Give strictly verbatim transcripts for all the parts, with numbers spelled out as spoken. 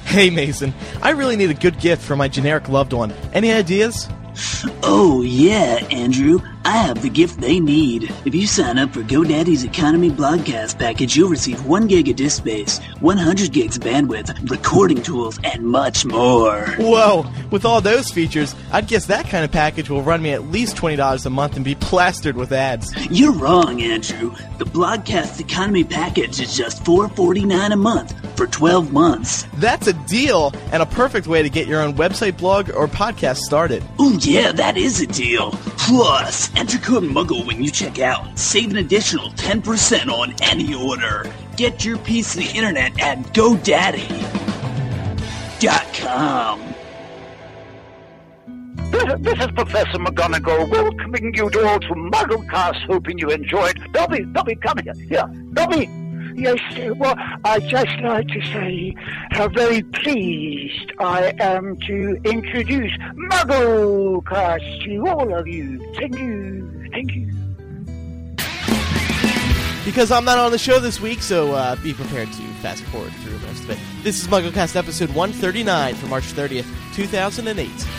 Hey, Mason. I really need a good gift for my generic loved one. Any ideas? Oh, yeah, Andrew. I have the gift they need. If you sign up for GoDaddy's Economy Blogcast package, you'll receive one gig of disk space, one hundred gigs of bandwidth, recording tools, and much more. Whoa! With all those features, I'd guess that kind of package will run me at least twenty dollars a month and be plastered with ads. You're wrong, Andrew. The Blogcast Economy package is just four dollars and forty-nine cents a month for twelve months. That's a deal, and a perfect way to get your own website, blog, or podcast started. Ooh, yeah, that is a deal. Plus, enter code MUGGLE when you check out. Save an additional ten percent on any order. Get your piece of the internet at GoDaddy dot com. This, this is Professor McGonagall welcoming you all to MuggleCast, hoping you enjoyed. Dobby, Dobby, come here. Here, Dobby. Yes, well, I'd just like to say how very pleased I am to introduce MuggleCast to all of you. Thank you, thank you. Because I'm not on the show this week, so uh, be prepared to fast forward through most of it. This is MuggleCast episode one thirty-nine for March thirtieth, two thousand eight.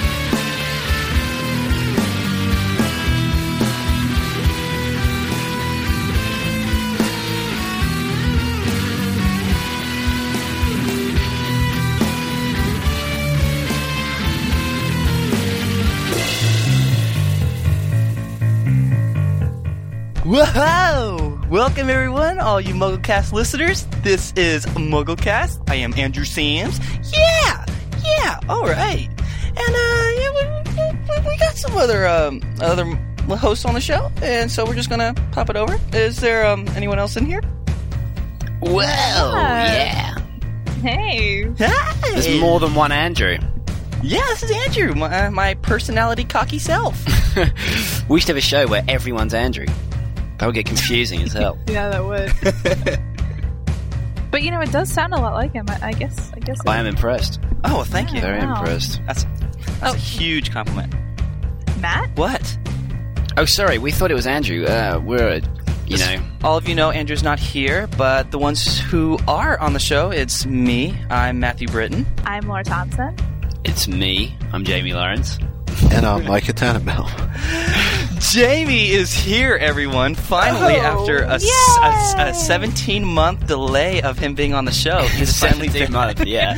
Whoa! Welcome everyone, all you MuggleCast listeners. This is MuggleCast. I am Andrew Sams. Yeah! Yeah! Alright. And, uh, yeah, we, we, we got some other, um, other hosts on the show, and so we're just gonna pop it over. Is there, um, anyone else in here? Well, yeah. Hey. Hi! There's more than one Andrew. Yeah, this is Andrew, my, my personality cocky self. We should have a show where everyone's Andrew. That would get confusing as hell. Yeah, that would. But you know, it does sound a lot like him. I, I guess. I guess. I am impressed. Oh, well, thank you. Very wow. impressed. That's, that's a huge compliment. Matt? What? Oh, sorry. We thought it was Andrew. Uh, we're, a, you Just, know. all of you know Andrew's not here, but the ones who are on the show, it's me. I'm Matthew Britton. I'm Laura Thompson. It's me. I'm Jamie Lawrence. And I'm Micah Tannenbaum. Jamie is here, everyone. Finally, oh, after a seventeen-month delay of him being on the show, he's finally seventeen months, yeah.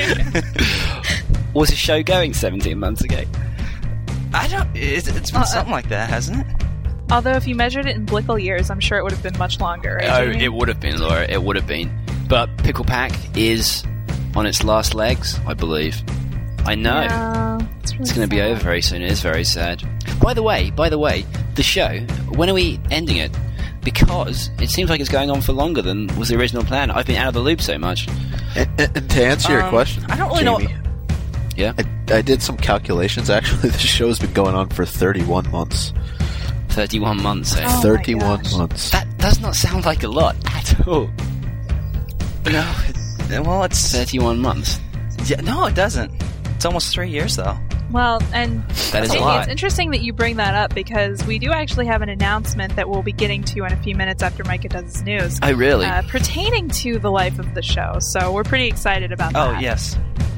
Was the show going seventeen months ago? I don't... It's, it's been uh, something like that, hasn't it? Although, if you measured it in Blickle years, I'm sure it would have been much longer, right, Oh, Jamie? it would have been, Laura. It would have been. But Pickle Pack is on its last legs, I believe. I know. Yeah, it's really it's going to be over very soon. It is very sad. By the way, by the way, the show, when are we ending it? Because it seems like it's going on for longer than was the original plan. I've been out of the loop so much. And, and, and to answer your um, question, I don't really Jamie, know. Yeah? I, I did some calculations. Actually, the show's been going on for thirty-one months. thirty-one months, eh? Oh, thirty-one months. That does not sound like a lot at all. No, it, well, it's... thirty-one months. Yeah, no, it doesn't. It's almost three years, though. Well, and That is a Jamie, lot. it's interesting that you bring that up because we do actually have an announcement that we'll be getting to in a few minutes after Micah does his news. Oh, really? Uh, pertaining to the life of the show, so we're pretty excited about Oh, that. yes.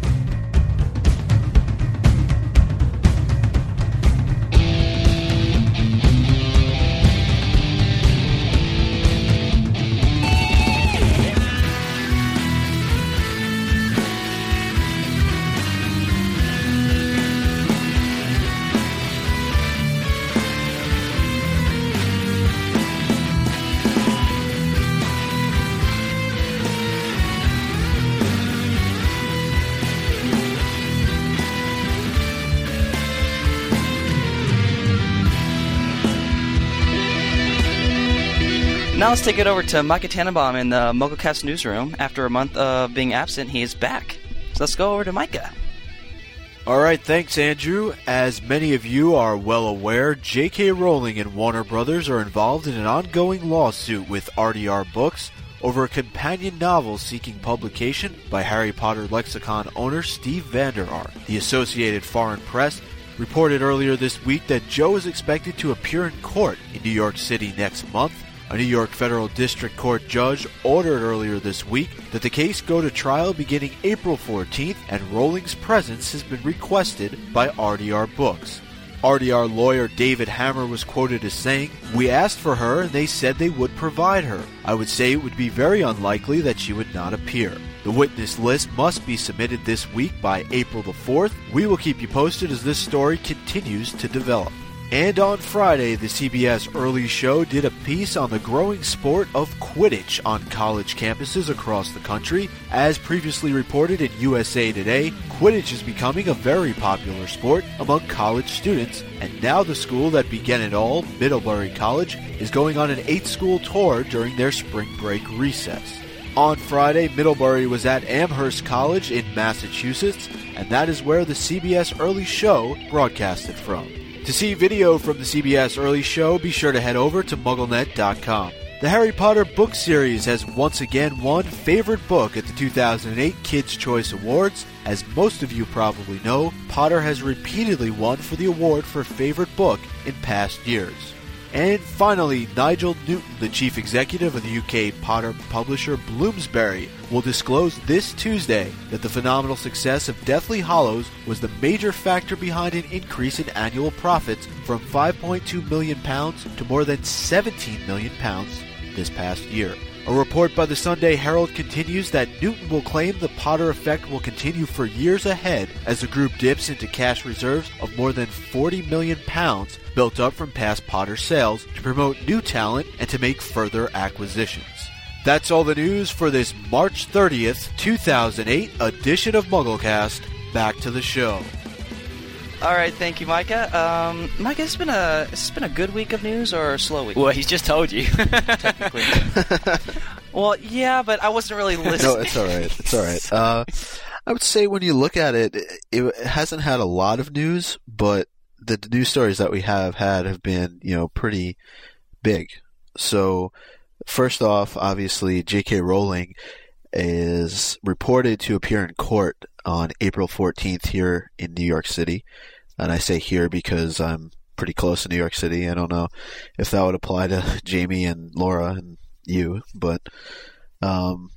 Now let's take it over to Micah Tannenbaum in the MuggleCast newsroom. After a month of being absent, he is back. So let's go over to Micah. All right, thanks, Andrew. As many of you are well aware, J K. Rowling and Warner Brothers are involved in an ongoing lawsuit with R D R Books over a companion novel seeking publication by Harry Potter Lexicon owner Steve Vander Ark. The Associated Foreign Press reported earlier this week that Joe is expected to appear in court in New York City next month A New York Federal District Court judge ordered earlier this week that the case go to trial beginning April fourteenth, and Rowling's presence has been requested by R D R Books. R D R lawyer David Hammer was quoted as saying, "We asked for her and they said they would provide her. I would say it would be very unlikely that she would not appear. The witness list must be submitted this week by April the fourth. We will keep you posted as this story continues to develop." And on Friday, the C B S Early Show did a piece on the growing sport of Quidditch on college campuses across the country. As previously reported in U S A Today, Quidditch is becoming a very popular sport among college students, and now the school that began it all, Middlebury College, is going on an eight-school tour during their spring break recess. On Friday, Middlebury was at Amherst College in Massachusetts, and that is where the C B S Early Show broadcasted from. To see video from the C B S Early Show, be sure to head over to MuggleNet dot com. The Harry Potter book series has once again won Favorite Book at the two thousand eight Kids' Choice Awards. As most of you probably know, Potter has repeatedly won for the award for Favorite Book in past years. And finally, Nigel Newton, the chief executive of the U K Potter publisher Bloomsbury, will disclose this Tuesday that the phenomenal success of Deathly Hallows was the major factor behind an increase in annual profits from five point two million pounds to more than seventeen million pounds this past year. A report by the Sunday Herald continues that Newton will claim the Potter effect will continue for years ahead as the group dips into cash reserves of more than forty million pounds built up from past Potter sales to promote new talent and to make further acquisitions. That's all the news for this March thirtieth, two thousand eight edition of MuggleCast. Back to the show. All right, thank you, Micah. Um, Micah, it's been a it's been a good week of news or a slow week? Well, he's just told you. Technically. Well, yeah, but I wasn't really listening. No, it's all right. It's all right. Uh, I would say when you look at it, it, it hasn't had a lot of news, but the news stories that we have had have been, you know, pretty big. So, first off, obviously, J K Rowling is reported to appear in court on April fourteenth here in New York City. And I say here because I'm pretty close to New York City. I don't know if that would apply to Jamie and Laura and you, but um,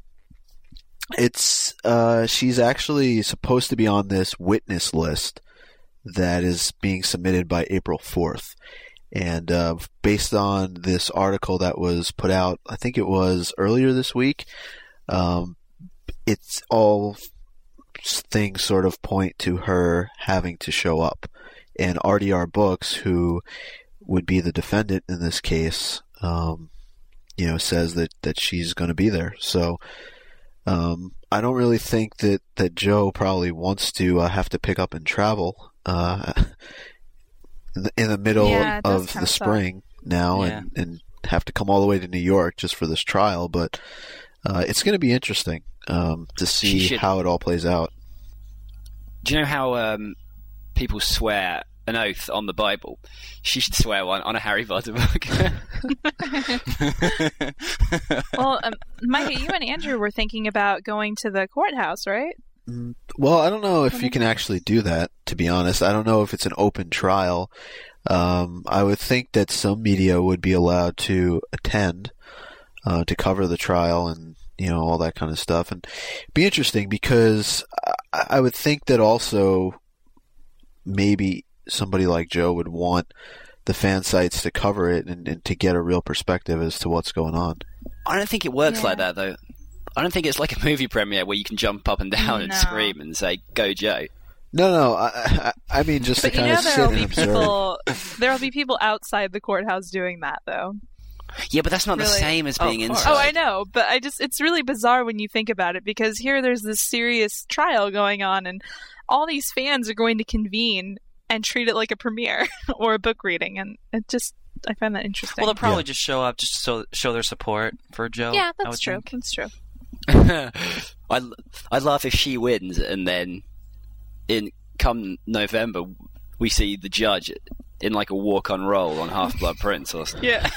it's uh, she's actually supposed to be on this witness list that is being submitted by April fourth. And uh, based on this article that was put out, I think it was earlier this week, um, it's all things sort of point to her having to show up. And R D R Books, who would be the defendant in this case, um, you know, says that, that she's going to be there. So um, I don't really think that, that Joe probably wants to uh, have to pick up and travel uh, in, the, in the middle yeah, of the spring suck. now yeah. and, and have to come all the way to New York just for this trial. But uh, it's going to be interesting um, to see should... how it all plays out. Do you know how um, people swear an oath on the Bible? She should swear one on a Harry Potter book. Well, um, Micah, you and Andrew were thinking about going to the courthouse, right? Well, I don't know if you can actually do that, to be honest. I don't know if it's an open trial. Um, I would think that some media would be allowed to attend uh, to cover the trial and, you know, all that kind of stuff. And it'd be interesting because I, I would think that also maybe somebody like Joe would want the fan sites to cover it and, and to get a real perspective as to what's going on. I don't think it works yeah. like that, though. I don't think it's like a movie premiere where you can jump up and down no. and scream and say, "Go, Joe." No, no. I, I, I mean, just but to kind you know of sit and be observe. People, there'll be people outside the courthouse doing that, though. Yeah, but that's not really? the same as being oh, inside. Oh, I know, but I just—it's really bizarre when you think about it because here there's this serious trial going on, and all these fans are going to convene and treat it like a premiere or a book reading, and it just I find that interesting. Well, they'll probably yeah. just show up just so show their support for Joe. Yeah, that's true. Think. That's true. I'd, I'd laugh if she wins, and then in come November we see the judge in like a walk-on role on Half-Blood Prince or something. Yeah.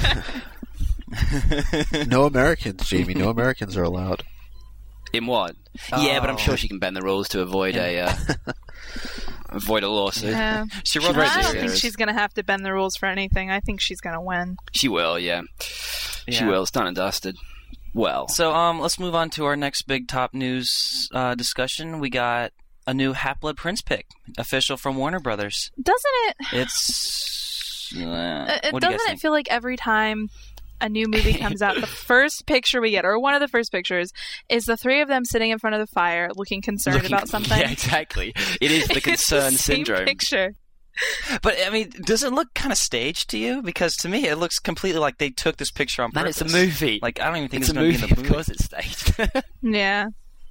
No Americans, Jamie. No Americans are allowed. In what? Oh. Yeah, but I'm sure she can bend the rules to avoid yeah. a uh, avoid a lawsuit. Yeah. She wrote I don't think she's going to have to bend the rules for anything. I think she's going to win. She will, yeah. She Yeah. will. It's done and dusted. Well, So um, let's move on to our next big top news uh, discussion. We got a new Half-Blood Prince pick, official from Warner Brothers. Doesn't it? It's uh, Uh, it what do you guys doesn't it think? feel like every time a new movie comes out, the first picture we get, or one of the first pictures, is the three of them sitting in front of the fire, looking concerned looking- about something? Yeah, exactly. It is the It's concern the same syndrome. Picture. But I mean, does it look kind of staged to you? Because to me, it looks completely like they took this picture on Man, purpose. it's a movie. Like I don't even think it's it's, a going movie. to be in the Of movie. course, it's staged. Yeah,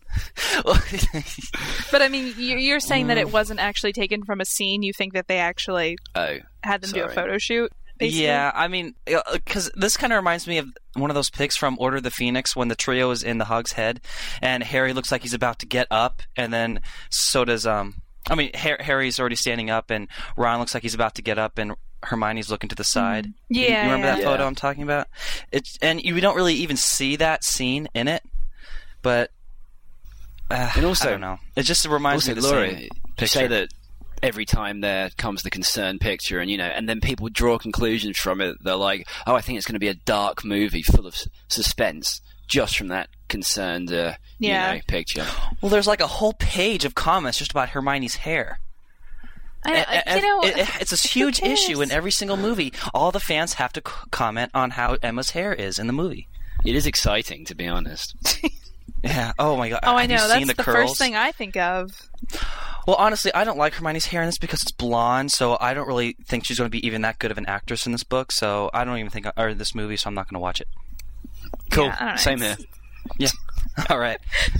but I mean, you- you're saying that it wasn't actually taken from a scene. You think that they actually oh, had them do a sorry. photo shoot? Basically? Yeah, I mean, because this kind of reminds me of one of those pics from Order of the Phoenix when the trio is in the Hug's head, and Harry looks like he's about to get up, and then so does um. I mean, Har- Harry's already standing up, and Ron looks like he's about to get up, and Hermione's looking to the side. Yeah, you, you remember that yeah. photo I'm talking about? It's and you don't really even see that scene in it, but uh, And also- I don't know. It just reminds Also, me of the Laura, same you picture. say that every time there comes the concerned picture, and you know, and then people draw conclusions from it. They're like, "Oh, I think it's going to be a dark movie full of s- suspense." Just from that concerned, uh, Yeah. you know, picture. Well, there's like a whole page of comments just about Hermione's hair. I, And- I, and you know, it- it- it's a huge who cares? issue in every single movie. All the fans have to c- comment on how Emma's hair is in the movie. It is exciting, to be honest. Yeah. Oh my god. Oh, I Have you know. seen That's the, the, curls? first thing I think of. Well, honestly, I don't like Hermione's hair in this because it's blonde, so I don't really think she's going to be even that good of an actress in this book. So I don't even think, or this movie, so I'm not going to watch it. Cool. Yeah, I don't know. Same here. It's- Yeah. All right.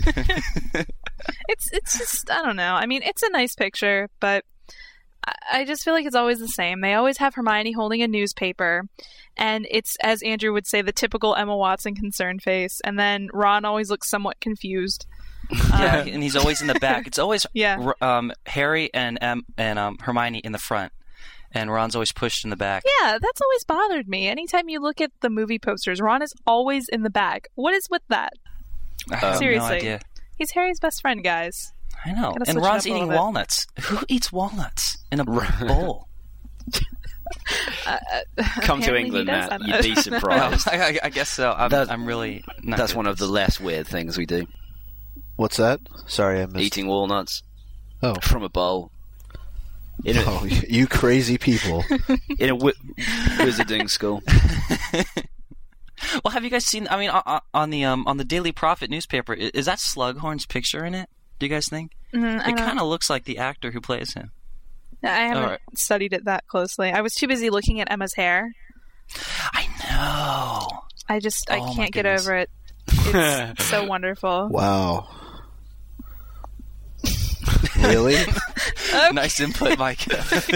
It's it's just I don't know. I mean, it's a nice picture, but I, I just feel like it's always the same. They always have Hermione holding a newspaper, and it's, as Andrew would say, the typical Emma Watson concerned face. And then Ron always looks somewhat confused. Yeah, Um, and he's always in the back. It's always Yeah. R- um, Harry and um, and um, Hermione in the front, and Ron's always pushed in the back. Yeah, that's always bothered me. Anytime you look at the movie posters, Ron is always in the back. What is with that? I have Seriously. no idea. He's Harry's best friend, guys. I know. Gotta And switch it Ron's up a little eating bit. walnuts. Who eats walnuts in a bowl? Come to Apparently he England, does Matt. that. You'd be Well, surprised. I, I- I guess so. I'm, That- I'm really not That's good one at of the this. less weird things we do. What's that? Sorry, I missed. Eating walnuts Oh. from a bowl. In a, Oh, you crazy people. in a wi- wizarding school. Well, have you guys seen? I mean, on, on the um, on the Daily Prophet newspaper, i- is that Slughorn's picture in it? Do you guys think? Mhm, I It don't- kind of looks like the actor who plays him. I haven't Alright. studied it that closely. I was too busy looking at Emma's hair. I know. I just Oh, I my can't get goodness. over it. It's so wonderful. Wow. Really? Nice input, Mike.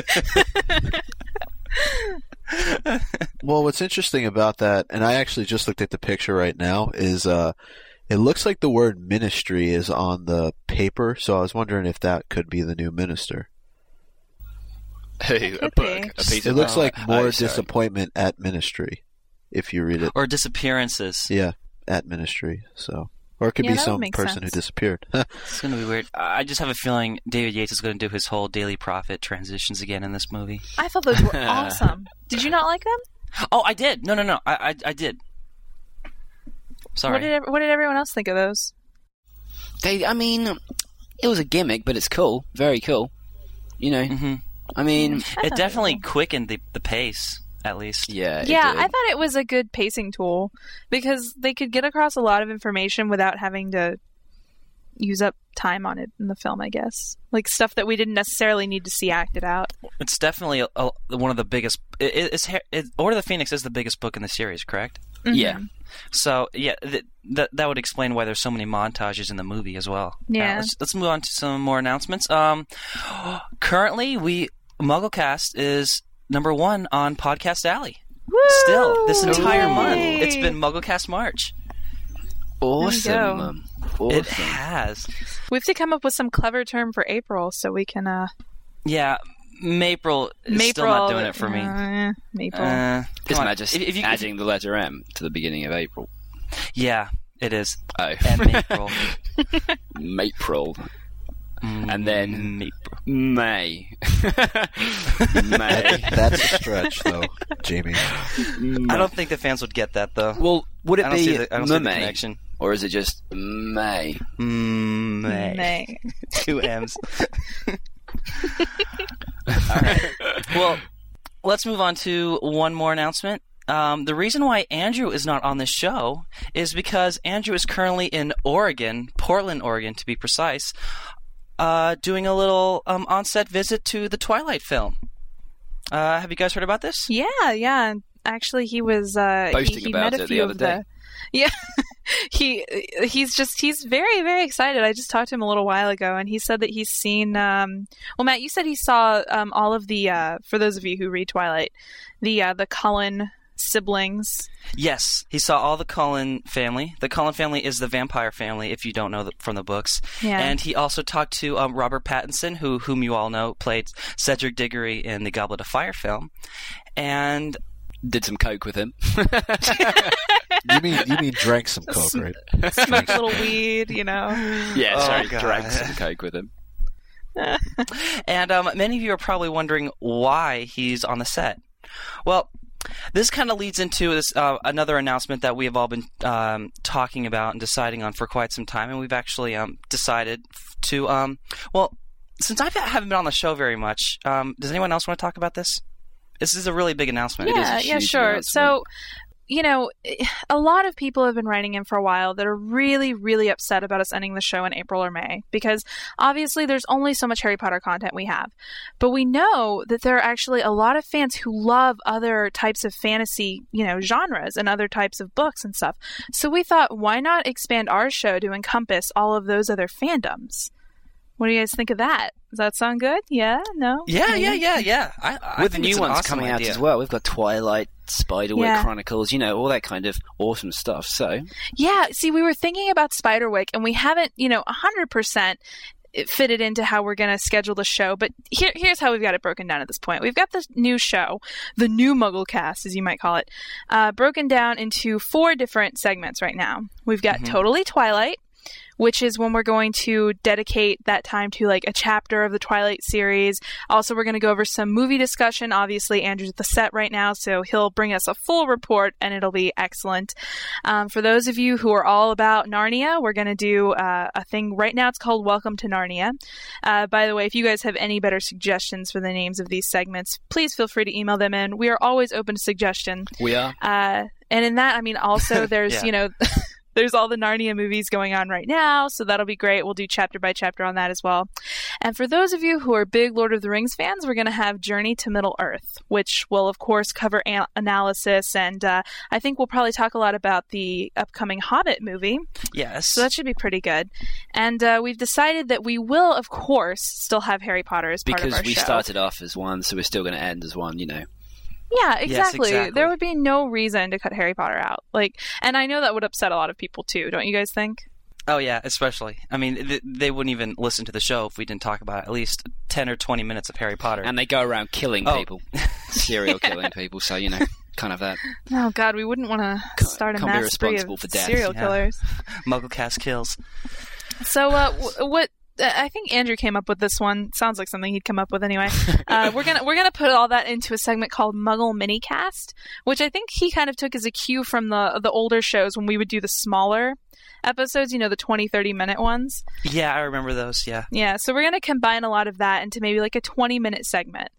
Well, what's interesting about that, and I actually just looked at the picture right now, is uh, it looks like the word ministry is on the paper, so I was wondering if that could be the new minister. Who? A Could book? be. A piece It of looks oh, like more oh, sorry. disappointment at ministry, if you read it. or disappearances. Yeah, at ministry. So, or it could Yeah, be that would some make person who sense. disappeared. It's going to be weird. I just have a feeling David Yates is going to do his whole Daily Prophet transitions again in this movie. I thought those were awesome. Did you not like them? Oh, I did. No, no, no. I, I, I did. Sorry. What did ev- what did everyone else think of those? They, I mean, it was a gimmick, but it's cool. Very cool. You know, hmm I mean, I It thought definitely was quickened the, the pace, at least. yeah. it Yeah, did. I thought it was a good pacing tool because they could get across a lot of information without having to use up time on it in the film, I guess. Like stuff that we didn't necessarily need to see acted out. It's definitely a, a, one of the biggest. It, it's, it, Order of the Phoenix is the biggest book in the series, correct? Yeah. Mhm. So yeah, th- that that would explain why there's so many montages in the movie as well. Yeah. Uh, let's, let's move on to some more announcements. Um, currently, MuggleCast is number one on Podcast Alley. Still, this entire Yay! month, it's been MuggleCast March. Awesome. go. um, It Awesome. has. We have to come up with some clever term for April so we can uh Yeah, Mapril is Maple still not doing it for me. Uh, Maple. Uh, Isn't come on. that just If- if you- adding the letter M to the beginning of April? Yeah, it is. Oh. And Mapril. Mapril. Mm, and then April. May. May. That's a stretch, though, Jamie. I don't think the fans would get that, though. Well, would it I don't be see the, I don't see the May, connection. or is it just May? Mm, May. May. Two M's. All right. Well, let's move on to one more announcement. Um, the reason why Andrew is not on this show is because Andrew is currently in Oregon, Portland, Oregon, to be precise, uh, doing a little um, on-set visit to the Twilight film. Uh, have you guys heard about this? Yeah, yeah. Actually, he was uh, Boasting he, he about met a it few the other of day. the. Yeah, he he's just he's very very excited. I just talked to him a little while ago, and he said that he's seen. Um, well, Matt, you said he saw um, all of the. Uh, for those of you who read Twilight, the uh, the Cullen siblings. Yes, he saw all the Cullen family. The Cullen family is the vampire family, if you don't know the, from the books. Yeah. And he also talked to um, Robert Pattinson, who whom you all know played Cedric Diggory in the Goblet of Fire film, and did some coke with him. You mean you mean drank some coke, right? Smoked a little weed, you know. Yeah, Oh, sorry, God. drank some coke with him. And um, many of you are probably wondering why he's on the set. Well, this kind of leads into this uh, another announcement that we have all been um, talking about and deciding on for quite some time, and we've actually um, decided to. Um, well, since I haven't been on the show very much, um, does anyone else want to talk about this? This is a really big announcement. Yeah, a yeah, huge sure. announcement. So, you know, a lot of people have been writing in for a while that are really, really upset about us ending the show in April or May because obviously there's only so much Harry Potter content we have. But we know that there are actually a lot of fans who love other types of fantasy, you know, genres and other types of books and stuff. So we thought, why not expand our show to encompass all of those other fandoms? What do you guys think of that? Does that sound good? Yeah? No? Yeah, Maybe? yeah, yeah, yeah. I, I With the think new it's an ones awesome coming idea. out as well, we've got Twilight, Spiderwick Yeah. Chronicles, you know, all that kind of awesome stuff. So, Yeah, see, we were thinking about Spiderwick, and we haven't, you know, one hundred percent fitted into how we're going to schedule the show. But here, here's how we've got it broken down at this point. We've got this new show, the new Mugglecast, as you might call it, uh, broken down into four different segments right now. We've got Totally Twilight, which is when we're going to dedicate that time to like a chapter of the Twilight series. Also, we're going to go over some movie discussion. Obviously, Andrew's at the set right now, so he'll bring us a full report, and it'll be excellent. Um, for those of you who are all about Narnia, we're going to do uh, a thing right now. It's called Welcome to Narnia. Uh, by the way, if you guys have any better suggestions for the names of these segments, please feel free to email them in. We are always open to suggestion. we are. Uh, and in that, I mean, also there's, Yeah. you know, there's all the Narnia movies going on right now, so that'll be great. We'll do chapter by chapter on that as well. And for those of you who are big Lord of the Rings fans, we're going to have Journey to Middle-earth, which will, of course, cover an- analysis, and uh, I think we'll probably talk a lot about the upcoming Hobbit movie. Yes. So that should be pretty good. And uh, we've decided that we will, of course, still have Harry Potter as part of Because our we show. started off as one, so we're still going to end as one, you know. Yeah, exactly. exactly. There would be no reason to cut Harry Potter out. Like, and I know that would upset a lot of people too. Don't you guys think? Oh, yeah, especially. I mean, th- they wouldn't even listen to the show if we didn't talk about at least ten or twenty minutes of Harry Potter. And they go around killing Oh. people. Serial killing people, so, you know, kind of that. Oh God, we wouldn't want to Can't- start a can't be mass spree of responsible for death, serial yeah. killers. Mugglecast kills. So, uh, w- what? uh, I think Andrew came up with this one. Sounds like something he'd come up with anyway. Uh, we're gonna we're gonna put all that into a segment called Muggle Minicast, which I think he kind of took as a cue from the the older shows when we would do the smaller episodes. You know, the twenty, thirty minute ones. Yeah, I remember those, yeah. Yeah, so we're going to combine a lot of that into maybe like a twenty minute segment.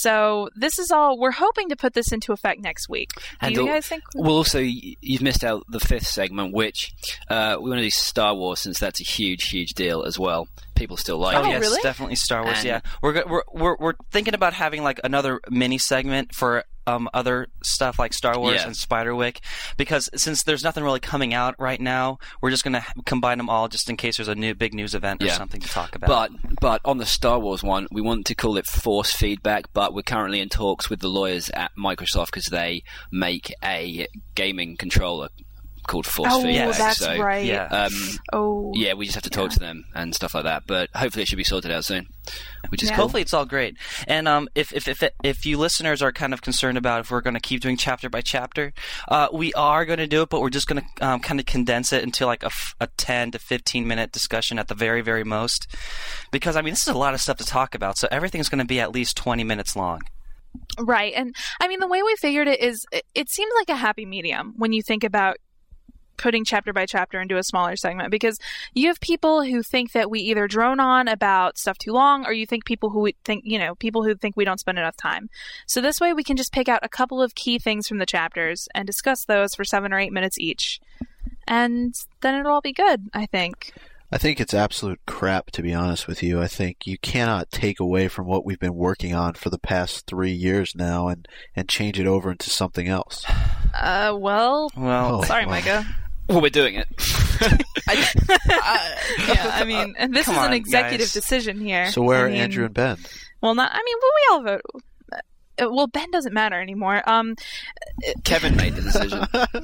So this is all, we're hoping to put this into effect next week. Do And you al- guys think? Well, also, y- you've missed out the fifth segment, which uh, we want to do Star Wars, since that's a huge, huge deal as well. People still like Oh, Oh, it. yes, really? definitely Star Wars, And- yeah. We're, go- we're we're we're thinking about having like another mini segment for um other stuff like Star Wars Yeah. and Spiderwick, because since there's nothing really coming out right now, we're just going to combine them all just in case there's a new big news event or Yeah. something to talk about. But but on the Star Wars one, we want to call it Force Feedback, but we're currently in talks with the lawyers at Microsoft because they make a gaming controller called Force Oh, Feedback. that's so, right. Yeah. Um, Oh. yeah, we just have to talk Yeah. to them and stuff like that. But hopefully it should be sorted out soon, which is Yeah. cool. Hopefully it's all great. And um, if if if if you listeners are kind of concerned about if we're going to keep doing chapter by chapter, uh, we are going to do it, but we're just going to um, kind of condense it into like a, f- a ten to fifteen minute discussion at the very very most, because I mean this is a lot of stuff to talk about, so everything's going to be at least twenty minutes long. Right. And I mean, the way we figured it is it, it seems like a happy medium when you think about putting chapter by chapter into a smaller segment, because you have people who think that we either drone on about stuff too long, or you think people who think, you know, people who think we don't spend enough time. So this way we can just pick out a couple of key things from the chapters and discuss those for seven or eight minutes each. And then it'll all be good, I think. I think it's absolute crap, to be honest with you. I think you cannot take away from what we've been working on for the past three years now and, and change it over into something else. Uh, well, Well, Oh, sorry, wow. Micah. Well, we're doing it. I, I, yeah, I mean, and this Come is an on, executive guys. decision here. So where I are mean, Andrew and Ben? Well, not. I mean, well, we all vote. Uh, Well, Ben doesn't matter anymore. Um, Kevin made the decision.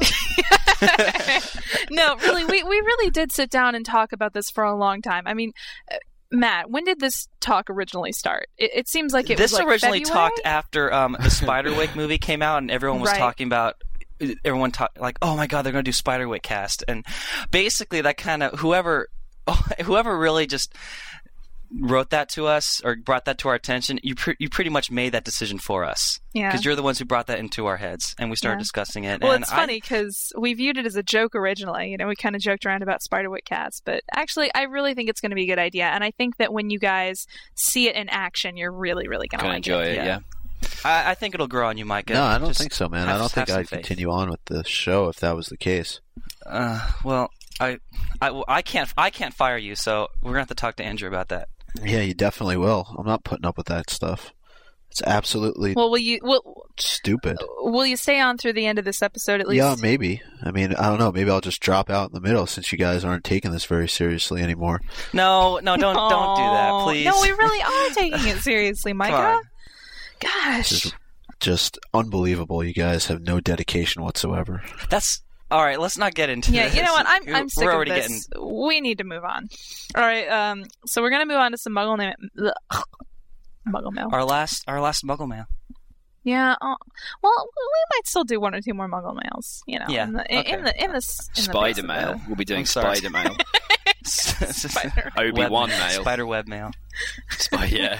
no, really, we we really did sit down and talk about this for a long time. I mean, uh, Matt, when did this talk originally start? It, it seems like it this was like originally February? talked after um, the Spiderwick movie came out, and everyone was Right. talking about. Everyone talked like, "Oh my God, they're going to do Spiderwick cast," and basically that kind of whoever, whoever really just wrote that to us or brought that to our attention, you pre- you pretty much made that decision for us. Yeah. Because you're the ones who brought that into our heads, and we started Yeah. discussing it. Well, and it's I- funny because we viewed it as a joke originally. You know, we kind of joked around about Spiderwick cats, but actually, I really think it's going to be a good idea. And I think that when you guys see it in action, you're really, really going to Gonna like enjoy it. it, yeah. I, I think it'll grow on you, Micah. No, I don't Just think so, man. I have- don't think have some I'd faith. continue on with the show if that was the case. Uh, well, I, I, I can't, I can't fire you, so we're gonna have to talk to Andrew about that. Yeah, you definitely will. I'm not putting up with that stuff. It's absolutely Well, will you will stupid. will you stay on through the end of this episode at least? Yeah, maybe. I mean, I don't know. Maybe I'll just drop out in the middle since you guys aren't taking this very seriously anymore. No, no, don't, don't do that, Aw. please. No, we really are taking it seriously, Micah. on. Gosh. This is just unbelievable. You guys have no dedication whatsoever. That's all right. Let's not get into Yeah, this. you know what? I'm I'm sick We're of already this. getting. We need to move on. All right. Um. So we're gonna move on to some Muggle name. Ugh. Muggle mail. Our last, our last Muggle mail. Yeah. Uh, well, we might still do one or two more Muggle mails. You know. Yeah, In the in, okay. in the in the s- in the Spider base mail. of We'll be doing I'm sorry. Spider mail. Spider. Obi Wan Web- mail. Spider web mail. Spy, yeah.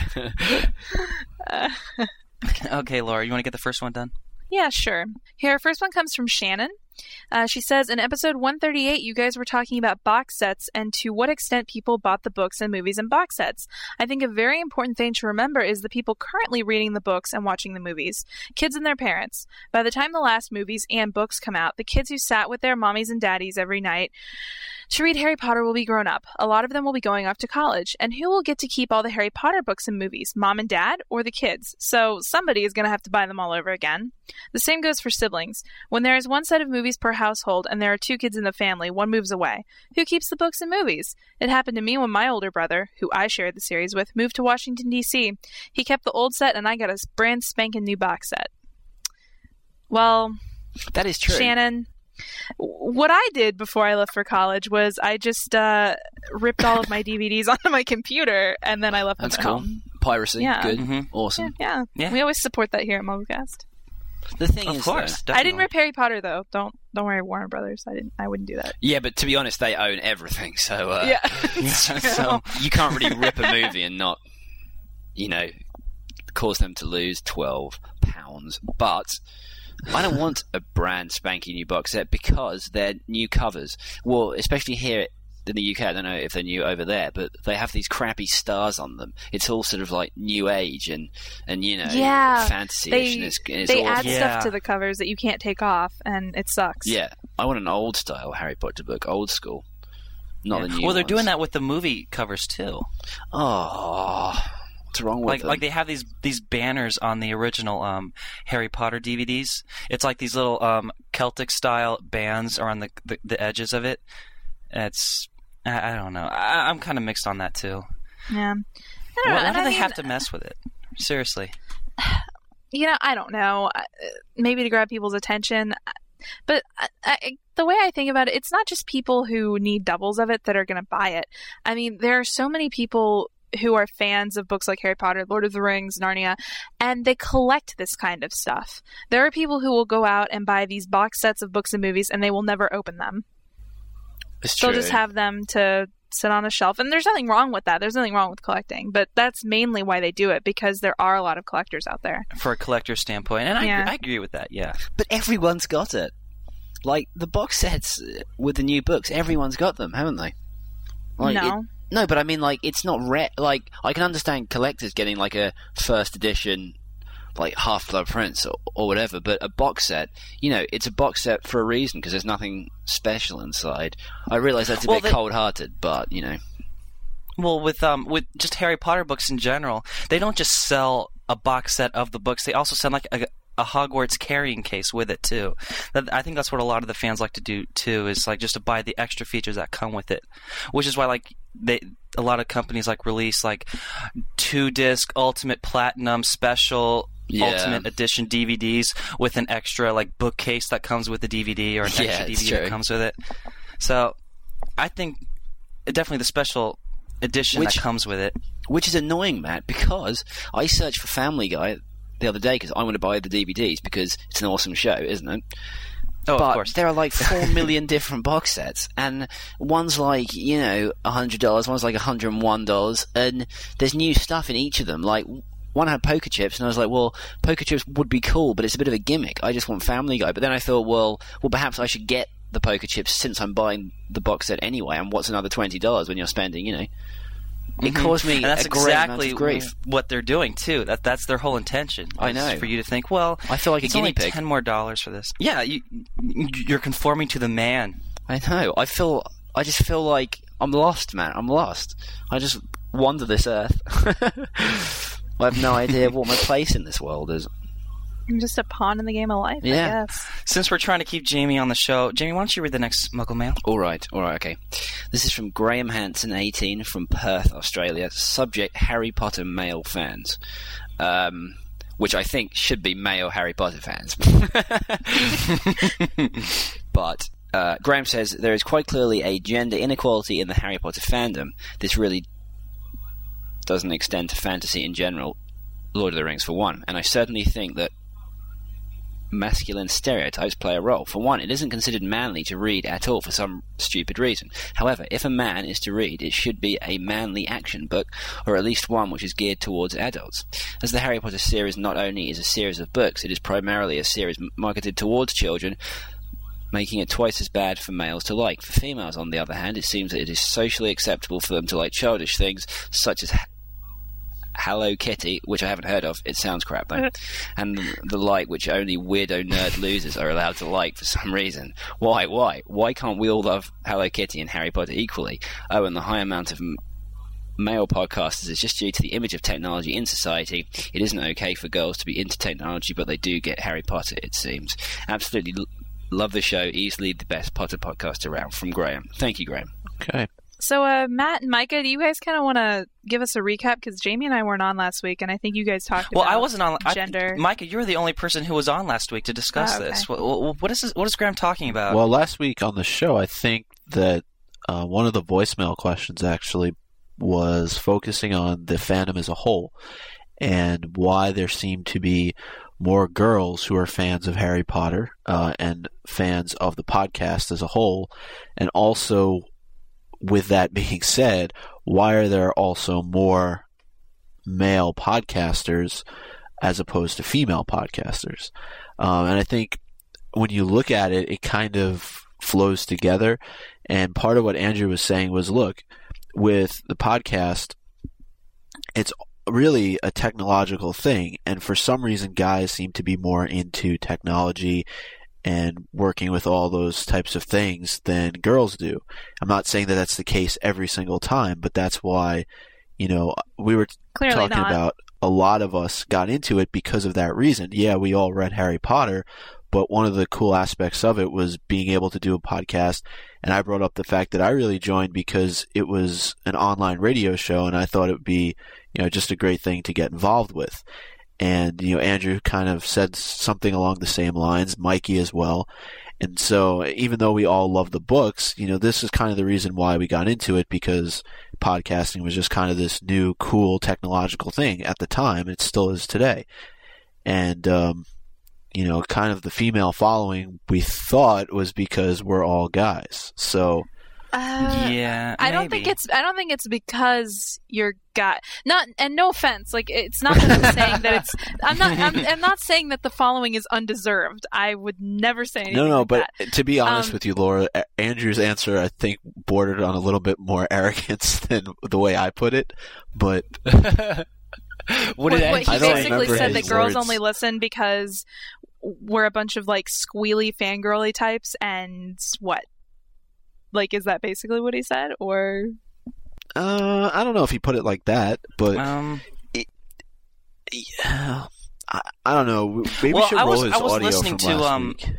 Uh, Okay, Laura, you want to get the first one done? Yeah, sure. Here, our first one comes from Shannon. Uh, she says, in episode one thirty-eight, you guys were talking about box sets and to what extent people bought the books and movies in box sets. I think a very important thing to remember is the people currently reading the books and watching the movies. Kids and their parents. By the time the last movies and books come out, the kids who sat with their mommies and daddies every night to read Harry Potter will be grown up. A lot of them will be going off to college. And who will get to keep all the Harry Potter books and movies? Mom and dad or the kids? So somebody is going to have to buy them all over again. The same goes for siblings. When there is one set of movies per household and there are two kids in the family, one moves away. Who keeps the books and movies? It happened to me when my older brother, who I shared the series with, moved to Washington, D C. He kept the old set and I got a brand spanking new box set. Well, That is true. Shannon, what I did before I left for college was I just uh, ripped all of my D V Ds onto my computer and then I left That's them at cool. home. Piracy. Yeah. Good. Mhm. Yeah, Awesome. yeah. Yeah. We always support that here at MuggleCast. The thing Of is, course. though- I didn't definitely. rip Harry Potter though. Don't don't worry, Warner Brothers. I didn't. I wouldn't do that. yeah, but to be honest, they own everything, so uh, Yeah. So you can't really rip a movie and not, you know, cause them to lose twelve pounds. But I don't want a brand spanking new box set because they're new covers. Well, especially here in the U K, I don't know if they're new over there, but they have these crappy stars on them. It's all sort of like new age and, and you know, Yeah, fantasy-ish. they and it's, and it's they awful. add Yeah. stuff to the covers that you can't take off, and it sucks. Yeah, I want an old style Harry Potter book, old school, not Yeah. the new Well, they're ones. doing that with the movie covers too. Oh, what's wrong with Like, them? like they have these these banners on the original um, Harry Potter D V Ds. It's like these little um, Celtic style bands around the, the the edges of it. It's I, I don't know. I, I'm kind of mixed on that too. yeah. I don't Why, know. why and do I they mean, have to mess with it? Seriously. You know, I don't know. I- Maybe to grab people's attention. But I, I, the way I think about it, it's not just people who need doubles of it that are going to buy it. I mean, there are so many people who are fans of books like Harry Potter, Lord of the Rings, Narnia, and they collect this kind of stuff. There are people who will go out and buy these box sets of books and movies, and they will never open them. It's They'll true. just have them to sit on a shelf, and there's nothing wrong with that. There's nothing wrong with collecting, but that's mainly why they do it, because there are a lot of collectors out there. For a collector's standpoint, and I, Yeah. agree, I agree with that, yeah. But everyone's got it. Like, the box sets with the new books, everyone's got them, haven't they? Like, No. it- no, but I mean, like, it's not rare. Like, I can understand collectors getting, like, a first edition, like, Half-Blood Prince or, or whatever, but a box set, you know, it's a box set for a reason, because there's nothing special inside. I realise that's a Well, bit they- cold-hearted, but, you know. Well, with um with just Harry Potter books in general, they don't just sell a box set of the books. They also sell like a, a Hogwarts carrying case with it too. That, I think that's what a lot of the fans like to do too. Is like just to buy the extra features that come with it, which is why like they a lot of companies like release like two disc Ultimate Platinum Special. Yeah. Ultimate Edition D V Ds with an extra like bookcase that comes with the D V D or an Yeah, extra D it's V D that true. comes with it. So, I think definitely the special edition Which- that comes with it. Which is annoying, Matt, because I searched for Family Guy the other day because I want to buy the D V Ds because it's an awesome show, isn't it? Oh, but of course. there are like four million different box sets, and one's like, you know, one hundred dollars, one's like one hundred one dollars, and there's new stuff in each of them. Like, one had Poker Chips, and I was like, well, Poker Chips would be cool, but it's a bit of a gimmick. I just want Family Guy. But then I thought, well, well, perhaps I should get the Poker Chips since I'm buying the box set anyway, and what's another twenty dollars when you're spending, you know? It Mhm. caused me and that's a great amount exactly of grief. what they're doing too. That that's their whole intention. I is know. For you to think, well, I feel like a it's guinea only pig. ten more dollars for this. Yeah, you, you're conforming to the man. I know. I feel. I just feel like I'm lost, man. I'm lost. I just wander this earth. I have no idea what my place in this world is. I'm just a pawn in the game of life, Yeah. I guess. Since we're trying to keep Jamie on the show, Jamie, why don't you read the next Muggle Mail? All right, all right, okay. This is from Graham Hanson, eighteen, from Perth, Australia. Subject: Harry Potter male fans. Um, which I think should be male Harry Potter fans. But uh, Graham says there is quite clearly a gender inequality in the Harry Potter fandom. This really doesn't extend to fantasy in general, Lord of the Rings for one, and I certainly think that masculine stereotypes play a role. For one, it isn't considered manly to read at all for some stupid reason. However, if a man is to read, it should be a manly action book, or at least one which is geared towards adults. As the Harry Potter series not only is a series of books, it is primarily a series marketed towards children, making it twice as bad for males to like. For females, on the other hand, it seems that it is socially acceptable for them to like childish things, such as Hello Kitty, which I haven't heard of. It sounds crap, though. And the like, which only weirdo nerd losers are allowed to like for some reason. Why? Why? Why can't we all love Hello Kitty and Harry Potter equally? Oh, and the high amount of m- male podcasters is just due to the image of technology in society. It isn't okay for girls to be into technology, but they do get Harry Potter, it seems. Absolutely l- love the show. Easily the best Potter podcast around. From Graham. Thank you, Graham. Okay. So, uh, Matt and Micah, do you guys kind of want to give us a recap? Because Jamie and I weren't on last week, and I think you guys talked Well, about I wasn't on. gender. I, Micah, you were the only person who was on last week to discuss Oh, okay. this. What, what, what is this, what is Graham talking about? Well, last week on the show, I think that uh, one of the voicemail questions actually was focusing on the fandom as a whole and why there seem to be more girls who are fans of Harry Potter uh, and fans of the podcast as a whole, and also, with that being said, why are there also more male podcasters as opposed to female podcasters? Um, and I think when you look at it, it kind of flows together. And part of what Andrew was saying was, look, with the podcast, it's really a technological thing. And for some reason, guys seem to be more into technology and working with all those types of things than girls do. I'm not saying that that's the case every single time, but that's why, you know, we were Clearly talking not. about a lot of us got into it because of that reason. Yeah, we all read Harry Potter, but one of the cool aspects of it was being able to do a podcast. And I brought up the fact that I really joined because it was an online radio show, and I thought it would be, you know, just a great thing to get involved with. And, you know, Andrew kind of said something along the same lines, Mikey as well. And so even though we all love the books, you know, this is kind of the reason why we got into it, because podcasting was just kind of this new, cool technological thing at the time. It still is today. And, um, you know, kind of the female following we thought was because we're all guys. So, Uh, Yeah, I don't maybe. think it's. I don't think it's because you're guy. Not and no offense. Like it's not that I'm saying that it's. I'm not. I'm, I'm not saying that the following is undeserved. I would never say anything. no, no, like but that. to be honest Um, with you, Laura, A- Andrew's answer, I think, bordered on a little bit more arrogance than the way I put it. But what What, did what Andrew he I don't say? basically remember said that his girls words. only listen because we're a bunch of like squealy fangirly types, and what? Like, is that basically what he said, or? uh, I don't know if he put it like that, but Um, yeah, I, I don't know. Maybe Well, we should I roll was- his I was audio listening from to, last um, week.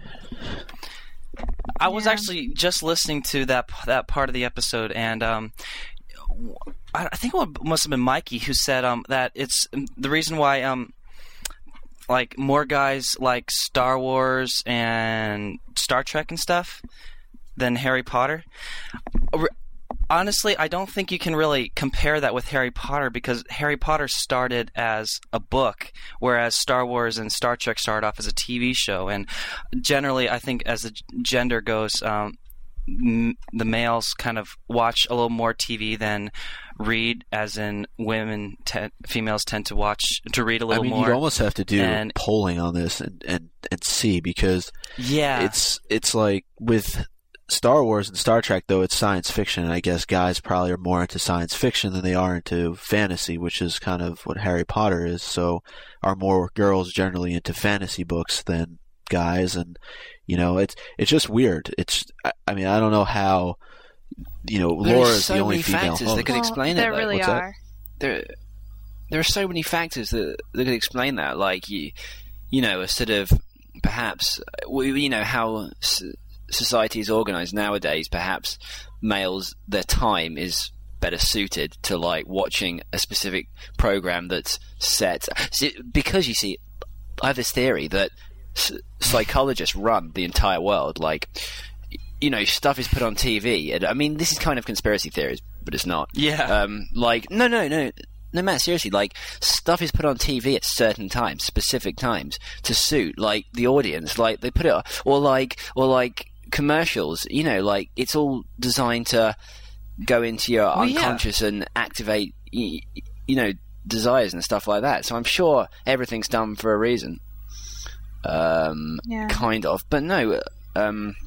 I was Yeah. actually just listening to that that part of the episode, and um, I I think it must have been Mikey who said um that it's the reason why um like more guys like Star Wars and Star Trek and stuff than Harry Potter. Re- Honestly, I don't think you can really compare that with Harry Potter, because Harry Potter started as a book, whereas Star Wars and Star Trek started off as a T V show. And generally, I think as the g- gender goes, um, m- the males kind of watch a little more T V than read, as in women, te- females tend to watch to read a I little mean, more. you'd almost have to do and- polling on this and, and, and see, because yeah, it's it's like with Star Wars and Star Trek, though it's science fiction, and I guess guys probably are more into science fiction than they are into fantasy, which is kind of what Harry Potter is. So are more girls generally into fantasy books than guys, and you know, it's it's just weird. It's I, I mean, I don't know how, you know, There are Laura is so the only many female factors host. that could explain it, there though. really What's that? are. there there are so many factors that that could explain that. Like you, you know, a sort of perhaps we, you know how s- society is organized nowadays. Perhaps males, their time is better suited to like watching a specific program that's set. See, because you see, I have this theory that s- psychologists run the entire world. Like, you know, stuff is put on T V. And, I mean, this is kind of conspiracy theories, but it's not. yeah. Um, like, no, no, no, no, Matt, seriously, like, stuff is put on T V at certain times, specific times, to suit, like, the audience. Like, they put it, or like, or like, commercials, you know, like, it's all designed to go into your Well, yeah. unconscious and activate, you, you know, desires and stuff like that. So I'm sure everything's done for a reason. Um, Yeah. kind of. But no, um,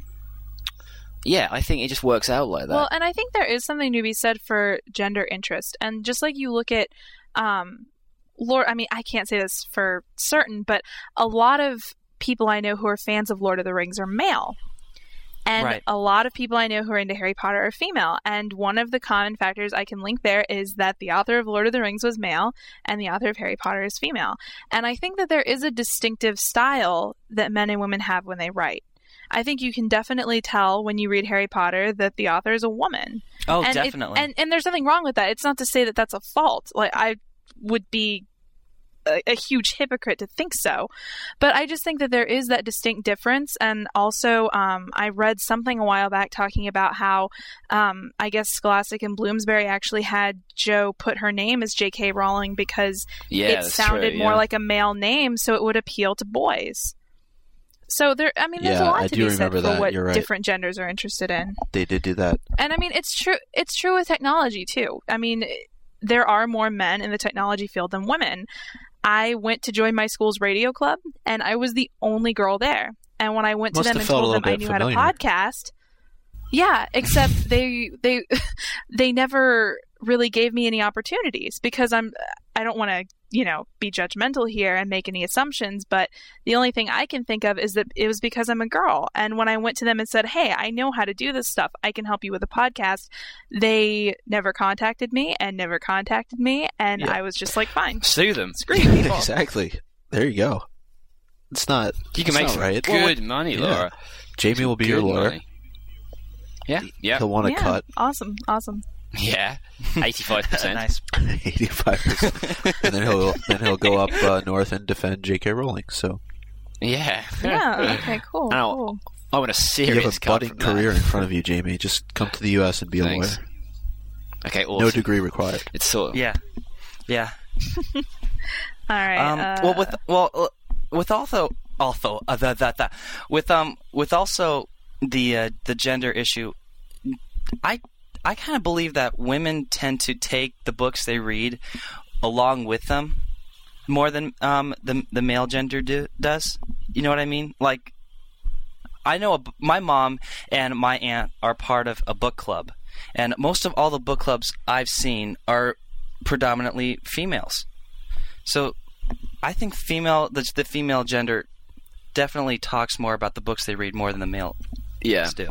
yeah, I think it just works out like that. Well, and I think there is something to be said for gender interest. And just like you look at, um, Lord, I mean, I can't say this for certain, but a lot of people I know who are fans of Lord of the Rings are male. And Right. a lot of people I know who are into Harry Potter are female. And one of the common factors I can link there is that the author of Lord of the Rings was male and the author of Harry Potter is female. And I think that there is a distinctive style that men and women have when they write. I think you can definitely tell when you read Harry Potter that the author is a woman. oh, and it- definitely. and and there's nothing wrong with that. It's not to say that that's a fault. Like I would be a, a huge hypocrite to think so, but I just think that there is that distinct difference. And also, um, I read something a while back talking about how um, I guess Scholastic and Bloomsbury actually had Jo put her name as J K Rowling because yeah, it that's sounded true, more yeah. like a male name, so it would appeal to boys. So there, I mean, there's Yeah, a lot I to do be said remember for that. what You're right. different genders are interested in. They did do that. And I mean, it's true. It's true with technology too. I mean, there are more men in the technology field than women. I went to join my school's radio club, and I was the only girl there. And when I went to Must them have and felt a told them little I bit knew how to familiar. podcast, yeah, except they they they never really gave me any opportunities because I'm I don't want to you know be judgmental here and make any assumptions, but the only thing I can think of is that it was because I'm a girl. And when I went to them and said, hey, I know how to do this stuff, I can help you with a podcast, they never contacted me and never contacted me, and Yeah. I was just like, fine, Sue them. screw you people. Exactly. There you go. It's not. You can it's make not some right. good money, yeah. Laura. Jamie will be your Good lawyer. money. Yeah, yeah, He'll want to Yeah, cut awesome, awesome. yeah. Eighty-five percent. nice. eighty-five percent, and then he'll then he'll go up uh, north and defend J K Rowling. So Yeah. Yeah, okay, cool, Now, cool. I want a serious You have a cut budding from that. career in front of you, Jamie. Just come to the U S and be a Thanks. lawyer. Okay, awesome. No degree required. It's sort of... Yeah, yeah. All right. Um, uh, well, with well, uh, with also also uh, that that that with um with also the uh, the gender issue, I I kind of believe that women tend to take the books they read along with them more than um the the male gender do, does. You know what I mean? Like, I know a, my mom and my aunt are part of a book club, and most of all the book clubs I've seen are predominantly females. So I think female the, the female gender definitely talks more about the books they read more than the male Yeah. do.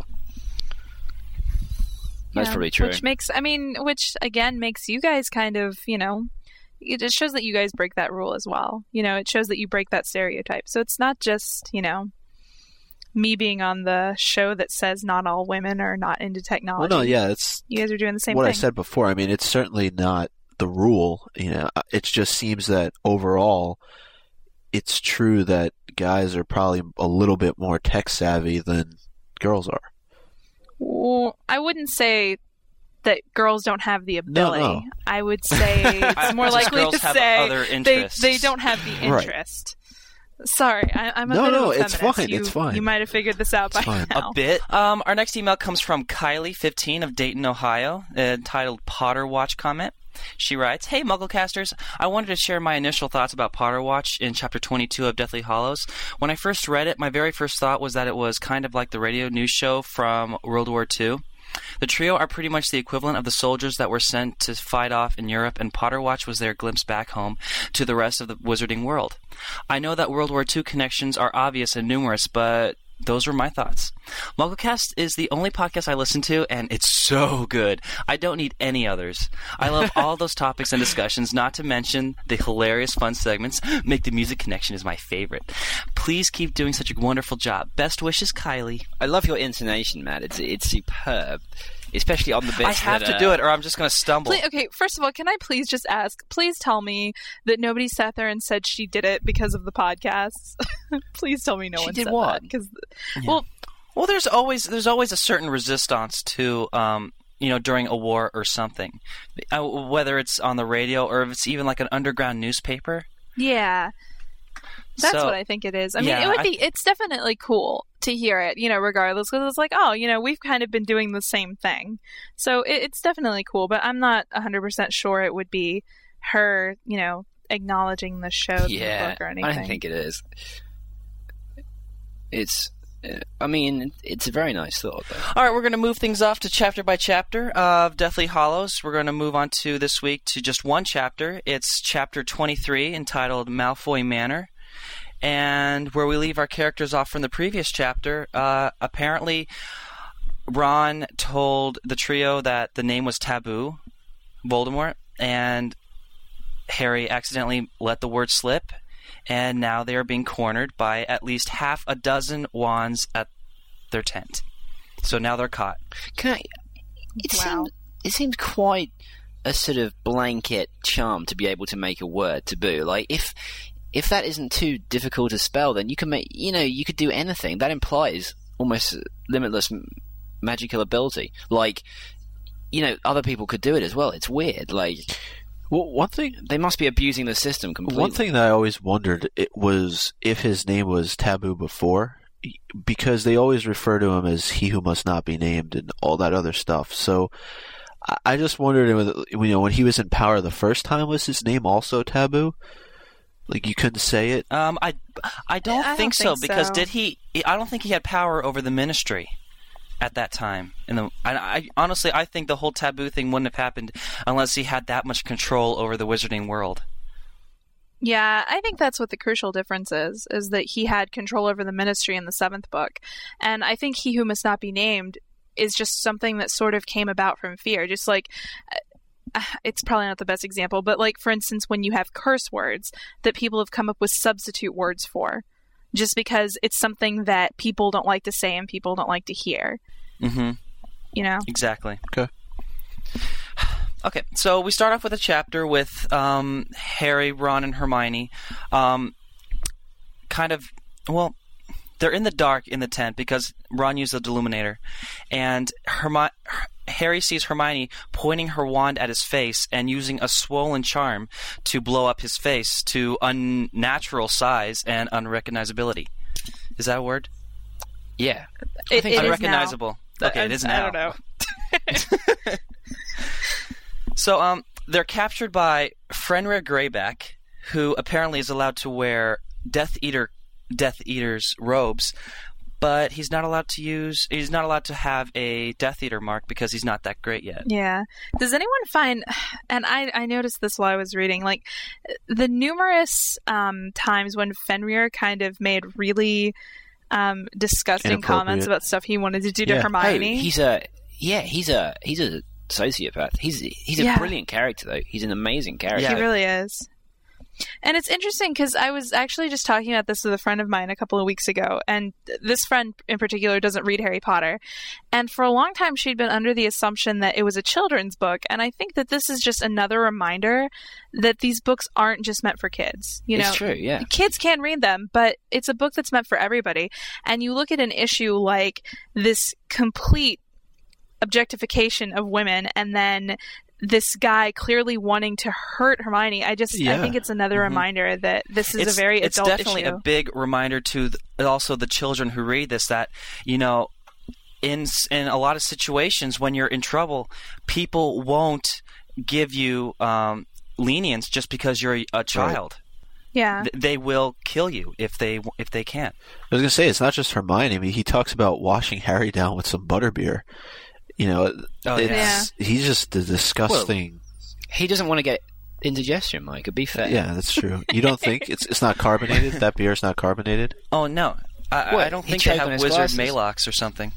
That's yeah, probably true. Which makes, I mean, which again makes you guys kind of, you know, it just shows that you guys break that rule as well. You know, it shows that you break that stereotype. So it's not just, you know, me being on the show that says not all women are not into technology. Well, no, yeah, it's You guys are doing the same what thing. I said before. I mean, it's certainly not the rule. You know, it just seems that overall, it's true that guys are probably a little bit more tech savvy than girls are. Well, I wouldn't say that girls don't have the ability. no. I would say it's more Just likely girls to have say other they, interests. they don't have the Right. interest. Sorry, I, I'm a No, bit no, of a it's feminist. fine, You, it's fine. You might have figured this out It's by fine. now. A bit. Um, our next email comes from Kylie, fifteen, of Dayton, Ohio, entitled Potter Watch Comment. She writes, "Hey, Mugglecasters. I wanted to share my initial thoughts about Potter Watch in Chapter twenty-two of Deathly Hallows. When I first read it, my very first thought was that it was kind of like the radio news show from World War Two. The trio are pretty much the equivalent of the soldiers that were sent to fight off in Europe, and Potter Watch was their glimpse back home to the rest of the wizarding world. I know that World War Two connections are obvious and numerous, but those were my thoughts. MuggleCast is the only podcast I listen to, and it's so good. I don't need any others. I love all those topics and discussions, not to mention the hilarious fun segments. Make the Music Connection is my favorite. Please keep doing such a wonderful job. Best wishes, Kylie." I love your intonation, Matt. It's it's superb, especially on the bits. I have that, to uh, do it, or I'm just going to stumble. Please, okay, first of all, can I please just ask, please tell me that nobody sat there and said she did it because of the podcasts? Please tell me no She one did said what? that. Because, Yeah. well, Well, there's always there's always a certain resistance to um, you know, during a war or something, uh, whether it's on the radio or if it's even like an underground newspaper. yeah. That's So- what I think it is. I mean, yeah, it would I- be, it's definitely cool to hear it, you know, regardless, because it's like, oh, you know, we've kind of been doing the same thing. So it, it's definitely cool, but I'm not one hundred percent sure it would be her, you know, acknowledging the show, Yeah, the book, or anything. I don't think it is. It's. Uh, I mean, it's a very nice thought, though. All right, we're going to move things off to chapter by chapter of Deathly Hallows. We're going to move on to this week to just one chapter. It's chapter twenty-three, entitled Malfoy Manor. And where we leave our characters off from the previous chapter, uh, apparently Ron told the trio that the name was taboo, Voldemort, and Harry accidentally let the word slip, and now they are being cornered by at least half a dozen wands at their tent. So now they're caught. Can I? It Wow. seems it seems quite a sort of blanket charm to be able to make a word taboo. Like if if that isn't too difficult to spell, then you can make. You know, you could do anything. That implies almost limitless m- magical ability. Like, you know, other people could do it as well. It's weird. Like, Well, one thing they must be abusing the system completely. One thing that I always wondered it was if his name was taboo before, because they always refer to him as he who must not be named and all that other stuff. So I- I just wondered, you know, when he was in power the first time, was his name also taboo? Like you couldn't say it? Um, I, I don't I don't think so think because so. did he? I don't think he had power over the Ministry at that time. In the, I, I honestly, I think the whole taboo thing wouldn't have happened unless he had that much control over the wizarding world. Yeah, I think that's what the crucial difference is, is that he had control over the Ministry in the seventh book. And I think He Who Must Not Be Named is just something that sort of came about from fear. Just like, uh, it's probably not the best example, but like, for instance, when you have curse words that people have come up with substitute words for, just because it's something that people don't like to say and people don't like to hear, Mm-hmm. you know? Exactly. Okay. Okay, so we start off with a chapter with um, Harry, Ron, and Hermione. Um, kind of, well, they're in the dark in the tent because Ron used the Deluminator, and Hermi- Harry sees Hermione pointing her wand at his face and using a swollen charm to blow up his face to unnatural size and unrecognizability. Is that a word? Yeah. It, it unrecognizable. Is now. Okay, it is I, now. I don't know. So, um, they're captured by Fenrir Greyback, who apparently is allowed to wear Death Eater, Death Eater's robes, but he's not allowed to use. He's not allowed to have a Death Eater mark because he's not that great yet. Yeah. Does anyone find? And I I noticed this while I was reading, like the numerous um, times when Fenrir kind of made really um, disgusting comments about stuff he wanted to do to Yeah. Hermione. Oh, he's a yeah. He's a he's a sociopath. He's he's a Yeah. brilliant character though. He's an amazing character. He really is. And it's interesting because I was actually just talking about this with a friend of mine a couple of weeks ago, and this friend in particular doesn't read Harry Potter. And for a long time, she'd been under the assumption that it was a children's book, and I think that this is just another reminder that these books aren't just meant for kids. You know, It's true, yeah. Kids can read them, but it's a book that's meant for everybody. And you look at an issue like this complete objectification of women, and then this guy clearly wanting to hurt Hermione. I just, Yeah. I think it's another Mhm. reminder that this is it's, a very it's adult definitely issue. a big reminder to th- also the children who read this that, you know, in s- in a lot of situations when you're in trouble, people won't give you um, lenience just because you're a, a child. yeah. Th- they will kill you if they if they can. I was gonna say it's not just Hermione. I mean, he talks about washing Harry down with some butterbeer. You know, Oh, it's, he's just a disgusting. He doesn't want to get indigestion, Mike. To be fair. Yeah, that's true. You don't think it's it's not carbonated? That beer's not carbonated? Oh no, I, What, I don't he think they choked have on his wizard glasses? Malox or something.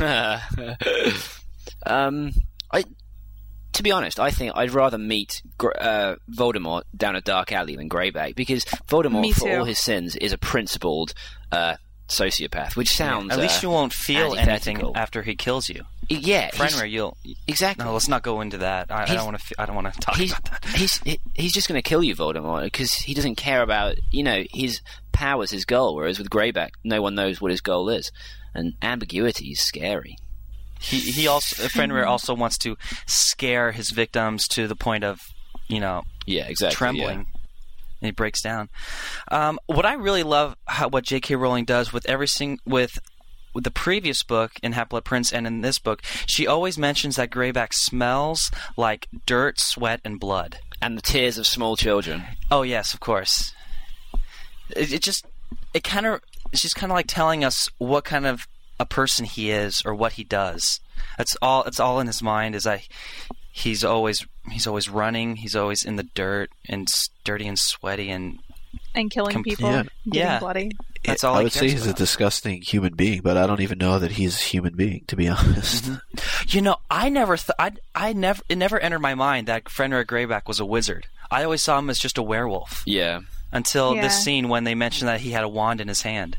um, I. To be honest, I think I'd rather meet Gr- uh, Voldemort down a dark alley than Greyback, because Voldemort, Me for too. all his sins, is a principled uh, sociopath, which sounds. At least uh, you won't feel anything antithetical. after he kills you. Yeah, he's- Fenrir, you'll exactly. no. Let's not go into that. I, I He's- don't want to. I don't want to talk he's, about that. he's he- he's just going to kill you, Voldemort, because he doesn't care about, you know, his power's his goal, whereas with Greyback, no one knows what his goal is, and ambiguity is scary. He he also Fenrir also wants to scare his victims to the point of, you know, Yeah, exactly. trembling. yeah. And he breaks down. Um, what I really love how what J K. Rowling does with every sing with with the previous book in Half-Blood Prince and in this book, she always mentions that Greyback smells like dirt, sweat, and blood. And the tears of small children. Oh yes, of course. It, it just it kind of she's kind of like telling us what kind of a person he is or what he does. That's all. It's all in his mind. Is that he's always he's always running. He's always in the dirt and s- dirty and sweaty and and killing Com- people, yeah. and getting Yeah. bloody. that's all. I he would say cares he's a about. disgusting human being, but I don't even know that he's a human being, to be honest. You know, I never th- I I never it never entered my mind that Fenrir Greyback was a wizard. I always saw him as just a werewolf Yeah. until Yeah. this scene when they mentioned that he had a wand in his hand.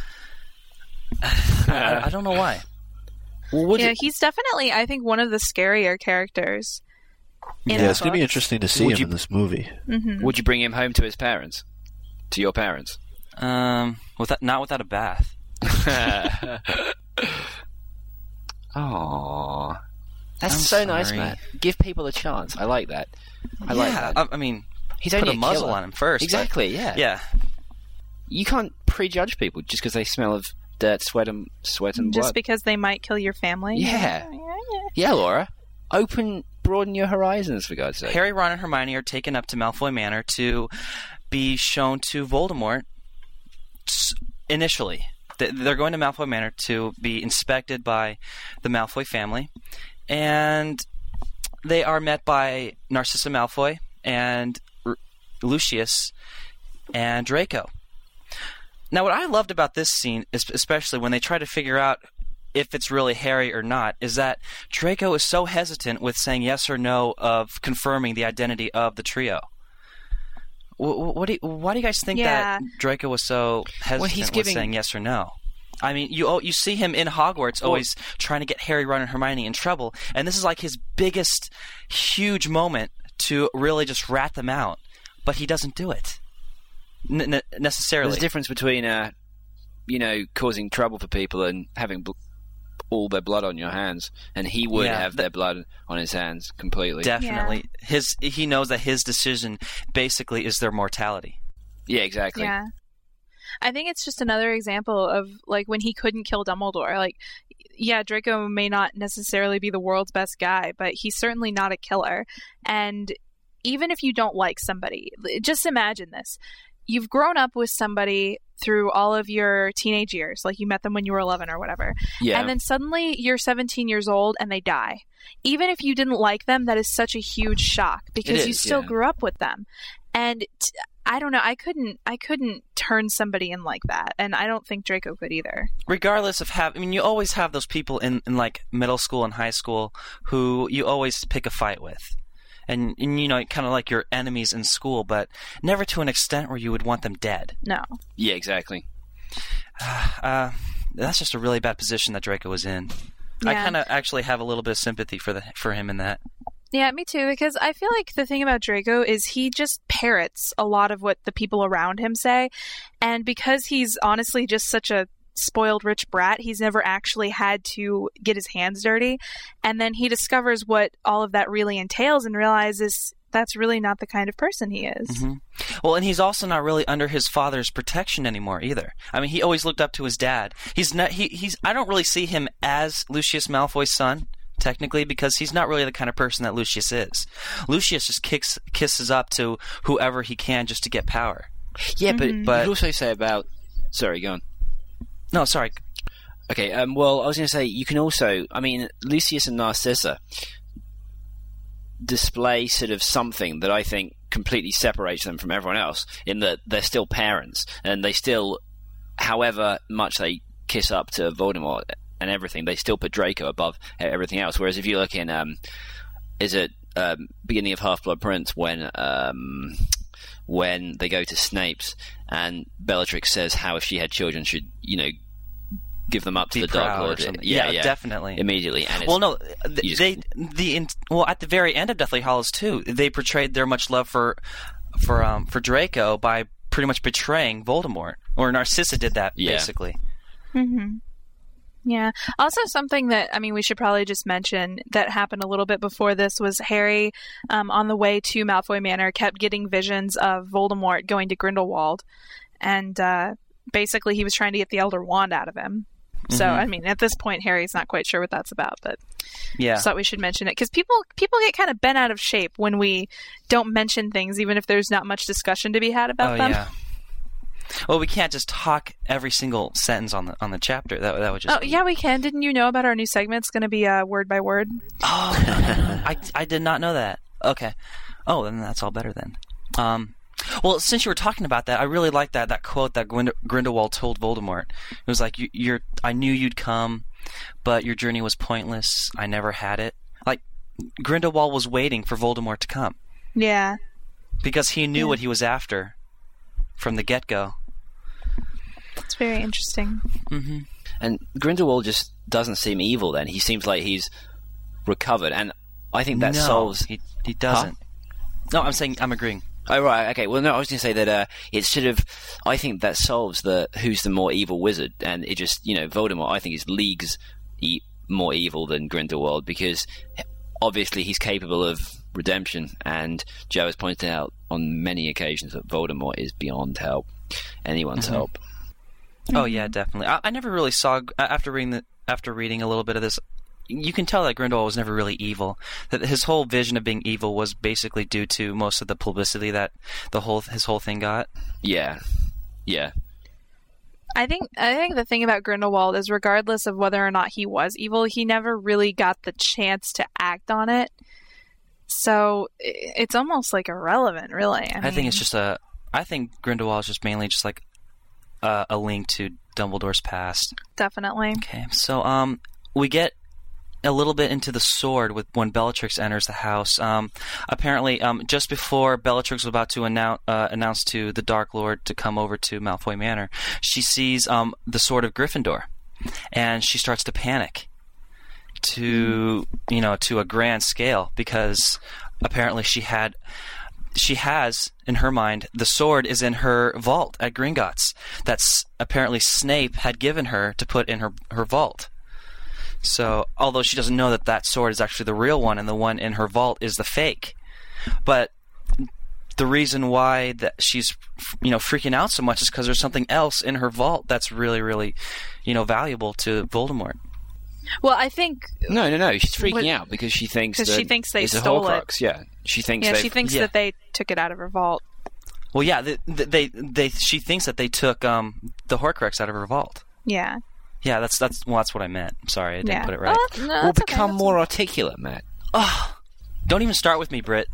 I, I don't know why. Well, would Yeah, it- he's definitely, I think, one of the scarier characters. In Yeah, the it's going to be books. interesting to see Would him you- in this movie. Mhm. would you bring him home to his parents? To your parents? Um, without not without a bath. Aww. That's I'm so nice, sorry. Matt. Give people a chance. I like that. I like yeah, that. I, I mean, He's put only a muzzle killer. on him first. but- Exactly, yeah. Yeah. You can't prejudge people just because they smell of dirt, sweat, and sweat and Just blood. because they might kill your family. Yeah. yeah, yeah. Yeah, Laura. Open, broaden your horizons, for God's sake. Harry, Ron, and Hermione are taken up to Malfoy Manor to be shown to Voldemort s- initially. Th- They're going to Malfoy Manor to be inspected by the Malfoy family, and they are met by Narcissa Malfoy and R- Lucius and Draco. Now, what I loved about this scene, is especially when they try to figure out if it's really Harry or not, is that Draco is so hesitant with saying yes or no of confirming the identity of the trio. What, what do you, why do you guys think Yeah. that Draco was so hesitant he's with giving- saying yes or no? I mean, you oh, you see him in Hogwarts always trying to get Harry, Ron, and Hermione in trouble, and this is like his biggest, huge moment to really just rat them out, but he doesn't do it N- n- necessarily. There's a difference between uh, you know, causing trouble for people and having bl- all their blood on your hands, and he would Yeah, have th- their blood on his hands completely. Definitely. His he knows that his decision basically is their mortality. Yeah, exactly. Yeah. I think it's just another example of like when he couldn't kill Dumbledore. Like, yeah, Draco may not necessarily be the world's best guy, but he's certainly not a killer. And even if you don't like somebody, just imagine this. You've grown up with somebody through all of your teenage years, like you met them when you were eleven or whatever. Yeah. And then suddenly you're seventeen years old and they die. Even if you didn't like them, that is such a huge shock because It you is, still yeah. grew up with them. And t- I don't know, I couldn't I couldn't turn somebody in like that, and I don't think Draco could either. Regardless of how, I mean, you always have those people in, in like middle school and high school who you always pick a fight with. And, and you know, kind of like your enemies in school, but never to an extent where you would want them dead. No. Yeah, exactly. Uh, that's just a really bad position that Draco was in. I Yeah. kind of actually have a little bit of sympathy for the for him in that. Yeah, me too, because I feel like the thing about Draco is he just parrots a lot of what the people around him say, and because he's honestly just such a spoiled rich brat, he's never actually had to get his hands dirty, and then he discovers what all of that really entails and realizes that's really not the kind of person he is. Mm-hmm. Well, and he's also not really under his father's protection anymore either. I mean, he always looked up to his dad. He's not. He, he's. I don't really see him as Lucius Malfoy's son, technically, because he's not really the kind of person that Lucius is. Lucius just kicks, kisses up to whoever he can just to get power. Yeah, but, Mhm. but But- you could also say about... Sorry, go on. No, sorry. Okay, um, well, I was going to say, you can also... I mean, Lucius and Narcissa display sort of something that I think completely separates them from everyone else, in that they're still parents, and they still, however much they kiss up to Voldemort and everything, they still put Draco above everything else. Whereas if you look in, um, is it um, beginning of Half-Blood Prince, when um, when they go to Snape's and Bellatrix says how if she had children should, you know, give them up to Be the Dark proud or Lord. something. Yeah, Yeah, yeah, definitely. immediately. And it's, Well, no, you th- just- they the in, well at the very end of Deathly Hallows too, they portrayed their much love for for um for Draco by pretty much betraying Voldemort, or Narcissa did that Yeah. basically. Mm-hmm. Yeah. Also, something that, I mean, we should probably just mention that happened a little bit before this was Harry, um, on the way to Malfoy Manor, kept getting visions of Voldemort going to Grindelwald. And uh, basically, he was trying to get the Elder Wand out of him. So, Mhm. I mean, at this point, Harry's not quite sure what that's about, but Yeah. just thought we should mention it. Because people, people get kind of bent out of shape when we don't mention things, even if there's not much discussion to be had about Oh them. yeah. Well, we can't just talk every single sentence on the on the chapter. That that would just. Oh, yeah, we can. Didn't you know about our new segment? It's going to be uh, word by word. Oh, no, no, no. I I did not know that. Okay. Oh, then that's all better then. Um. Well, since you were talking about that, I really like that that quote that Grind- Grindelwald told Voldemort. It was like, you, "You're, I knew you'd come, but your journey was pointless. I never had it." Like, Grindelwald was waiting for Voldemort to come Yeah. because he knew Yeah. what he was after from the get-go. It's very interesting. Mm-hmm. And Grindelwald just doesn't seem evil then. He seems like he's recovered, and I think that no, solves... He he doesn't. No, I'm saying I'm agreeing. Oh, right, okay. Well, no, I was going to say that uh, it's sort of... I think that solves the who's the more evil wizard, and it just, you know, Voldemort, I think, is leagues e- more evil than Grindelwald, because obviously he's capable of redemption, and Joe has pointed out on many occasions that Voldemort is beyond help. Anyone's Mhm. help. Oh yeah, definitely. I, I never really saw after reading the, after reading a little bit of this. You can tell that Grindelwald was never really evil. That his whole vision of being evil was basically due to most of the publicity that the whole his whole thing got. Yeah. Yeah. I think I think the thing about Grindelwald is, regardless of whether or not he was evil, he never really got the chance to act on it. So i- it's almost like irrelevant, really. I, I, mean, think it's just a. I think Grindelwald is just mainly just like a, a link to Dumbledore's past. definitely. Okay, so um, we get a little bit into the sword with when Bellatrix enters the house. Um, apparently, um, just before Bellatrix was about to announce uh, announce to the Dark Lord to come over to Malfoy Manor, she sees um the sword of Gryffindor, and she starts to panic. To you know, to a grand scale, because apparently she had she has, in her mind, the sword is in her vault at Gringotts. That's apparently Snape had given her to put in her, her vault. So, although she doesn't know that that sword is actually the real one and the one in her vault is the fake. But the reason why that she's, you know, freaking out so much is because there's something else in her vault that's really, really, you know, valuable to Voldemort. Well, I think No, no, no. She's freaking What- out because she thinks 'cause that she thinks they it's a stole it. Horcrux. Yeah, she thinks. yeah, they've- she thinks yeah. that they took it out of her vault. Well, yeah, they, they, they, she thinks that they took um, the Horcrux out of her vault. Yeah. Yeah, that's that's well, that's what I meant. I'm sorry, I didn't yeah. put it right. Oh, no, We'll that's okay, become that's more articulate, Matt. Don't even start with me, Britt.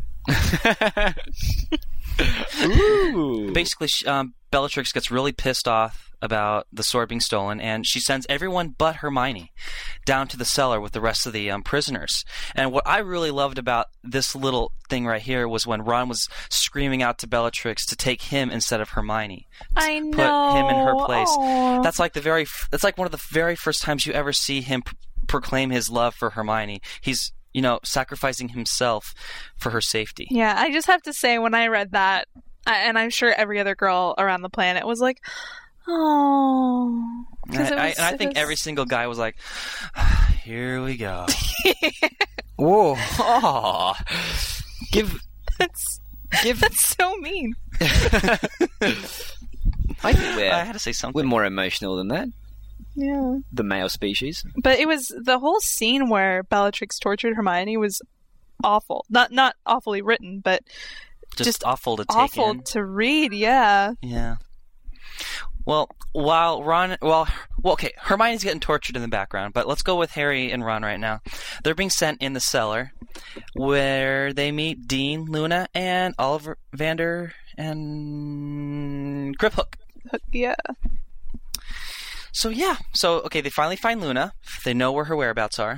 Ooh. Basically, sh- um, Bellatrix gets really pissed off about the sword being stolen, and she sends everyone but Hermione down to the cellar with the rest of the um, prisoners. And what I really loved about this little thing right here was when Ron was screaming out to Bellatrix to take him instead of Hermione. I know. Put him in her place. Aw. That's like the very. F- that's like one of the very first times you ever see him pr- proclaim his love for Hermione. He's, you know, sacrificing himself for her safety. Yeah, I just have to say, when I read that, I- and I'm sure every other girl around the planet was like, oh. And I, I, and I think every single guy was like, here we go. Whoa! Oh. Give, That's, give. that's so mean. I think we're, I had to say something. we're more emotional than that. Yeah. The male species. But it was the whole scene where Bellatrix tortured Hermione was awful. Not not awfully written, but just, just awful to take awful in. to read. Yeah. Yeah. Well, while Ron, well, well, okay, Hermione's getting tortured in the background, but let's go with Harry and Ron right now. They're being sent in the cellar, where they meet Dean, Luna, and Ollivander and Griphook. Yeah. So yeah, so okay, they finally find Luna. They know where her whereabouts are,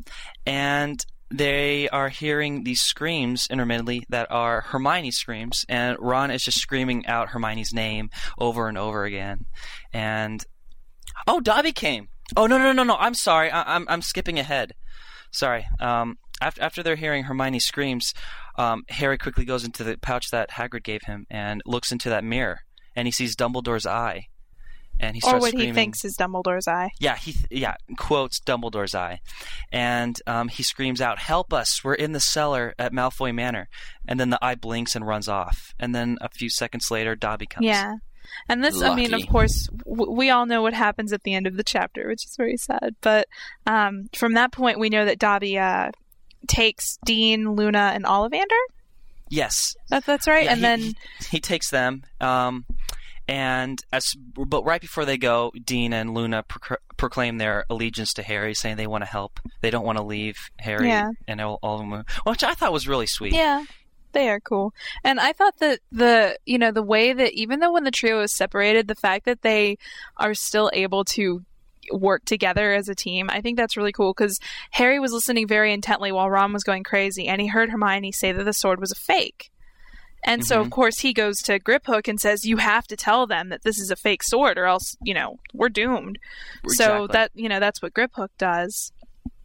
and they are hearing these screams intermittently that are Hermione's screams, and Ron is just screaming out Hermione's name over and over again. And oh, Dobby came. Oh no no no no! I'm sorry. I- I'm I'm skipping ahead. Sorry. Um, after after they're hearing Hermione's screams, um, Harry quickly goes into the pouch that Hagrid gave him and looks into that mirror, and he sees Dumbledore's eye. And he Or starts what screaming. he thinks is Dumbledore's eye. Yeah, he yeah quotes Dumbledore's eye, and um, he screams out, "Help us! We're in the cellar at Malfoy Manor." And then the eye blinks and runs off. And then a few seconds later, Dobby comes. Yeah. And this, I mean, of Lucky. course, w- we all know what happens at the end of the chapter, which is very sad. But um, from that point, we know that Dobby uh, takes Dean, Luna, and Ollivander. Yes. That, that's right. Yeah, and he, then he, he takes them. Um, and as but right before they go, Dean and Luna proc- proclaim their allegiance to Harry, saying they want to help. They don't want to leave Harry Yeah. and all, all of them, which I thought was really sweet. yeah, they are cool. And I thought that the, you know, the way that even though when the trio is separated, the fact that they are still able to work together as a team, I think that's really cool, because Harry was listening very intently while Ron was going crazy, and he heard Hermione say that the sword was a fake. And so, of Mhm. course, he goes to Griphook and says, you have to tell them that this is a fake sword, or else, you know, we're doomed. So Exactly. that, you know, that's what Griphook does.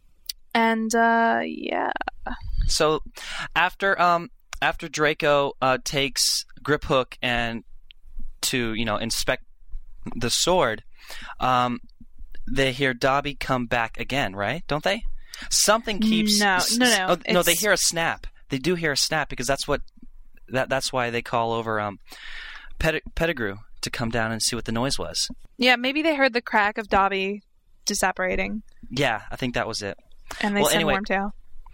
And, uh, yeah. So after um after Draco uh, takes Griphook and to you know inspect the sword, um, they hear Dobby come back again, right? Don't they? Something keeps No, s- no, s- no, oh, no, they it's- hear a snap. They do hear a snap because that's what that that's why they call over um Pet- Pettigrew to come down and see what the noise was. Yeah, maybe they heard the crack of Dobby disapparating, Yeah, I think that was it. and they Well, send anyway. Wormtail.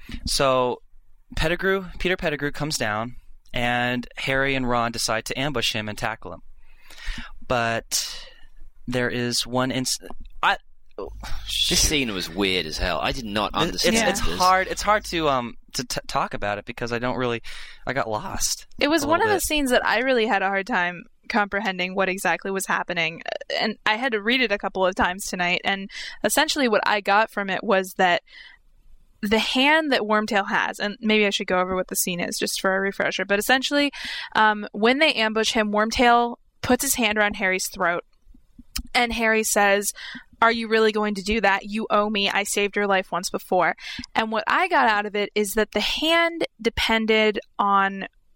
So Pettigrew, Peter Pettigrew comes down, and Harry and Ron decide to ambush him and tackle him. But there is one incident. I This scene was weird as hell. I did not it's, understand Yeah. it's this. hard. It's hard to um to t- talk about it because I don't really. I got lost. It was a one of little the bit. scenes that I really had a hard time comprehending what exactly was happening. And I had to read it a couple of times tonight. And essentially what I got from it was that the hand that Wormtail has, and maybe I should go over what the scene is just for a refresher, but essentially um, when they ambush him, Wormtail puts his hand around Harry's throat. And Harry says, "Are you really going to do that? You owe me. I saved your life once before." And what I got out of it is that the hand depended on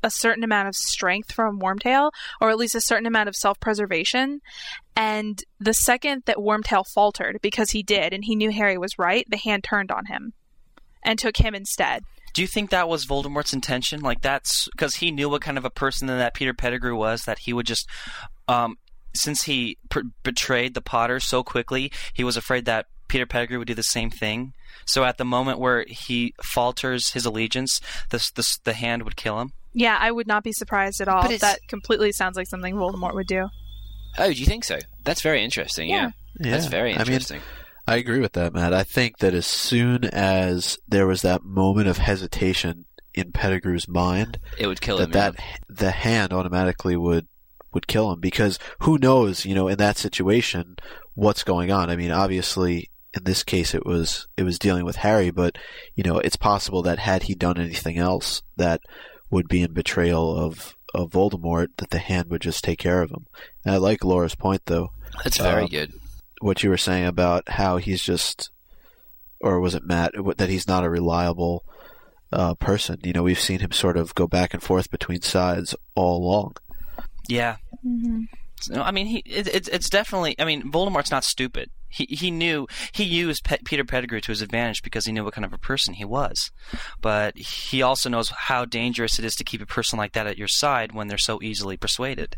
a certain amount of strength from Wormtail, or at least a certain amount of self-preservation. And the second that Wormtail faltered, because he did, and he knew Harry was right, the hand turned on him and took him instead. Do you think that was Voldemort's intention? Like, that's because he knew what kind of a person that Peter Pettigrew was, that he would just, um, since he per- betrayed the Potters so quickly, he was afraid that Peter Pettigrew would do the same thing. So at the moment where he falters his allegiance, the the, the hand would kill him. Yeah, I would not be surprised at all. But it's- That completely sounds like something Voldemort would do. Oh, do you think so? That's very interesting. Yeah, Yeah. that's very I mean, interesting. I agree with that, Matt. I think that as soon as there was that moment of hesitation in Pettigrew's mind, it would kill that him. that yeah. the hand automatically would would kill him, because who knows, you know, in that situation, what's going on. I mean, obviously, in this case, it was it was dealing with Harry, but you know, it's possible that had he done anything else that would be in betrayal of of Voldemort, that the hand would just take care of him. And I like Laura's point, though. That's very Um, good. What you were saying about how he's just, or was it Matt, that he's not a reliable uh, person. You know, we've seen him sort of go back and forth between sides all along. Yeah. Mm-hmm. So, I mean, he it, it's it's definitely. I mean, Voldemort's not stupid. He he knew he used Pe- Peter Pettigrew to his advantage because he knew what kind of a person he was. But he also knows how dangerous it is to keep a person like that at your side when they're so easily persuaded.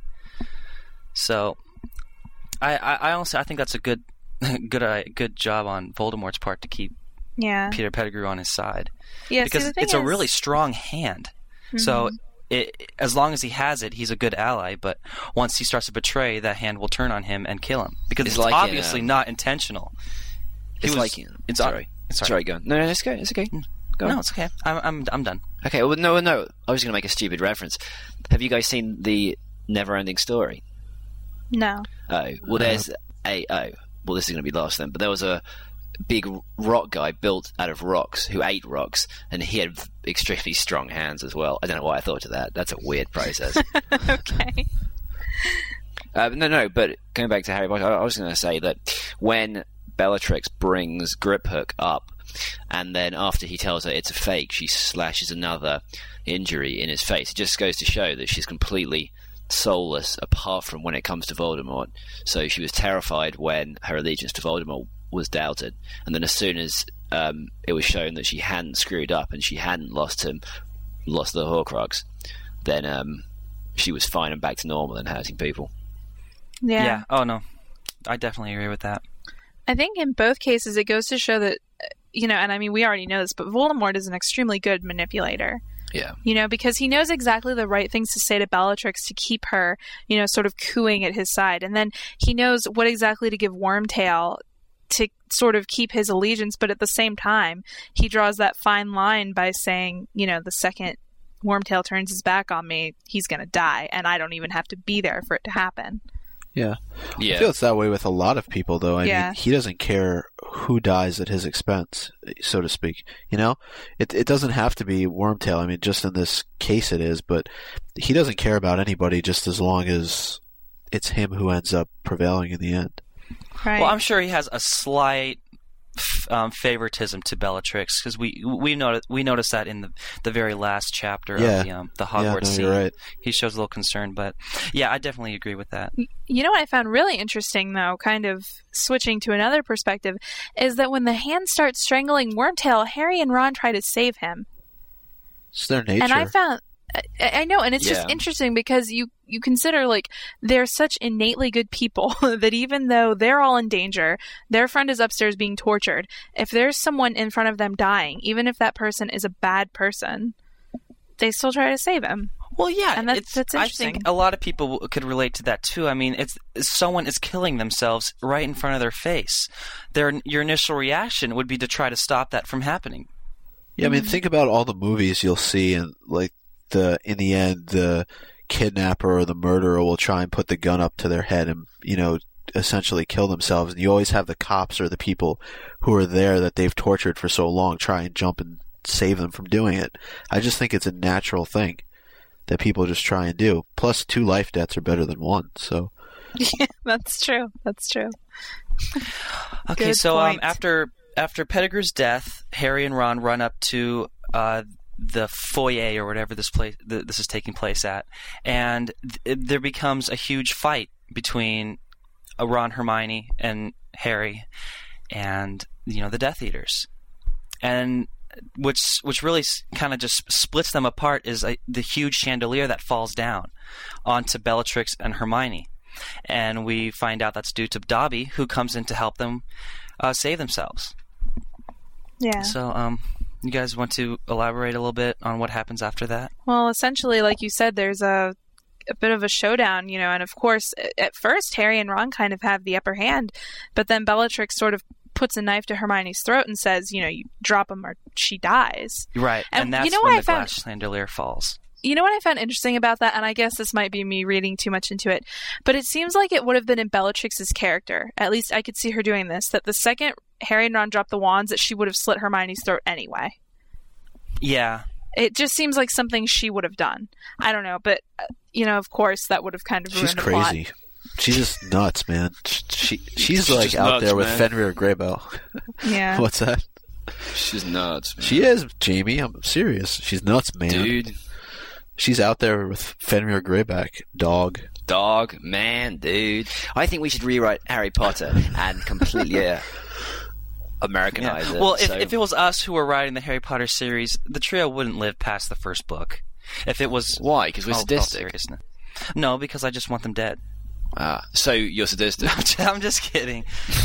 So, I I, I honestly I think that's a good good uh, good job on Voldemort's part to keep Yeah. Peter Pettigrew on his side. Yeah, because see, the thing it's a is- really strong hand. Mm-hmm. So it, as long as he has it, he's a good ally. But once he starts to betray, that hand will turn on him and kill him because It's it's, like in, obviously um, not intentional. He It's was- like it's sorry, sorry. sorry, go on. No, no, it's okay. It's okay. Go No, on. it's okay. I'm I'm I'm done. Okay. Well, no, no. I was going to make a stupid reference. Have you guys seen the Never-Ending Story? No. Oh, well, there's a oh. Well, this is going to be last then. But there was a big rock guy built out of rocks who ate rocks, and he had extremely strong hands as well. I don't know why I thought of that. That's a weird process. Okay. Uh, no, no, but going back to Harry Potter, I I was going to say that when Bellatrix brings Griphook up, and then after he tells her it's a fake, she slashes another injury in his face. It just goes to show that she's completely soulless apart from when it comes to Voldemort. So she was terrified when her allegiance to Voldemort was doubted, and then as soon as um, it was shown that she hadn't screwed up and she hadn't lost him, lost the Horcrux, then um, she was fine and back to normal and hurting people. Yeah. Yeah. Oh no, I definitely agree with that. I think in both cases it goes to show that, uh, you know, and I mean, we already know this, but Voldemort is an extremely good manipulator. Yeah. You know, because he knows exactly the right things to say to Bellatrix to keep her, you know, sort of cooing at his side. And then he knows what exactly to give Wormtail to sort of keep his allegiance, but at the same time, he draws that fine line by saying, you know, the second Wormtail turns his back on me, he's going to die, and I don't even have to be there for it to happen. Yeah. Yeah. I feel it's that way with a lot of people, though. I Yeah. mean, he doesn't care who dies at his expense, so to speak. You know, it it doesn't have to be Wormtail. I mean, just in this case, it is. But he doesn't care about anybody, just as long as it's him who ends up prevailing in the end. Right. Well, I'm sure he has a slight f- um, favoritism to Bellatrix because we we noticed we noticed that in the the very last chapter Yeah. of the um, the Yeah, Hogwarts no, scene. you're right. He shows a little concern, but yeah, I definitely agree with that. You know what I found really interesting, though, kind of switching to another perspective, is that when the hand starts strangling Wormtail, Harry and Ron try to save him. It's their nature. And I found, I, I know, and it's just Yeah. interesting because you, you consider, like, they're such innately good people that even though they're all in danger, their friend is upstairs being tortured, if there's someone in front of them dying, even if that person is a bad person, they still try to save him. Well, yeah, And that's- it's, that's I interesting. think a lot of people w- could relate to that too. I mean, it's someone is killing themselves right in front of their face. Their your initial reaction would be to try to stop that from happening. Yeah, I mean, think about all the movies you'll see, and like the in the end, the kidnapper or the murderer will try and put the gun up to their head and, you know, essentially kill themselves. And you always have the cops or the people who are there that they've tortured for so long try and jump and save them from doing it. I just think it's a natural thing that people just try and do. Plus, two life deaths are better than one. So, Yeah, that's true. That's true. Okay, Good so um, point. after after Pettigrew's death, Harry and Ron run up to uh, the foyer or whatever this place th- this is taking place at, and th- there becomes a huge fight between uh, Ron, Hermione, and Harry, and you know the Death Eaters, and which which really s- kind of just splits them apart is a, the huge chandelier that falls down onto Bellatrix and Hermione, and we find out that's due to Dobby, who comes in to help them uh, save themselves. Yeah. So, um, you guys want to elaborate a little bit on what happens after that? Well, essentially, like you said, there's a a bit of a showdown, you know, and of course, at first, Harry and Ron kind of have the upper hand, but then Bellatrix sort of puts a knife to Hermione's throat and says, you know, you drop him or she dies. Right, and, And that's you know when what the I glass found- chandelier falls. You know what I found interesting about that, and I guess this might be me reading too much into it, but it seems like it would have been in Bellatrix's character, at least I could see her doing this, that the second Harry and Ron dropped the wands, that she would have slit Hermione's throat anyway. Yeah. It just seems like something she would have done. I don't know, but, uh, you know, of course, that would have kind of ruined She's the plot. crazy. She's just nuts, man. She she's, She's like just out nuts, there with man. Fenrir Greybow. Yeah. What's that? She's nuts, man. She is, Jamie. I'm serious. She's nuts, man. Dude, She's out there with Fenrir Greyback, dog. dog, man, dude. I think we should rewrite Harry Potter and completely uh, Americanize it. Well, if, so- if it was us who were writing the Harry Potter series, the trio wouldn't live past the first book. If it was... Why? Because we're Oh, all sadistic. seriousness. No, because I just want them dead. Ah, so you're sadistic. I'm just kidding.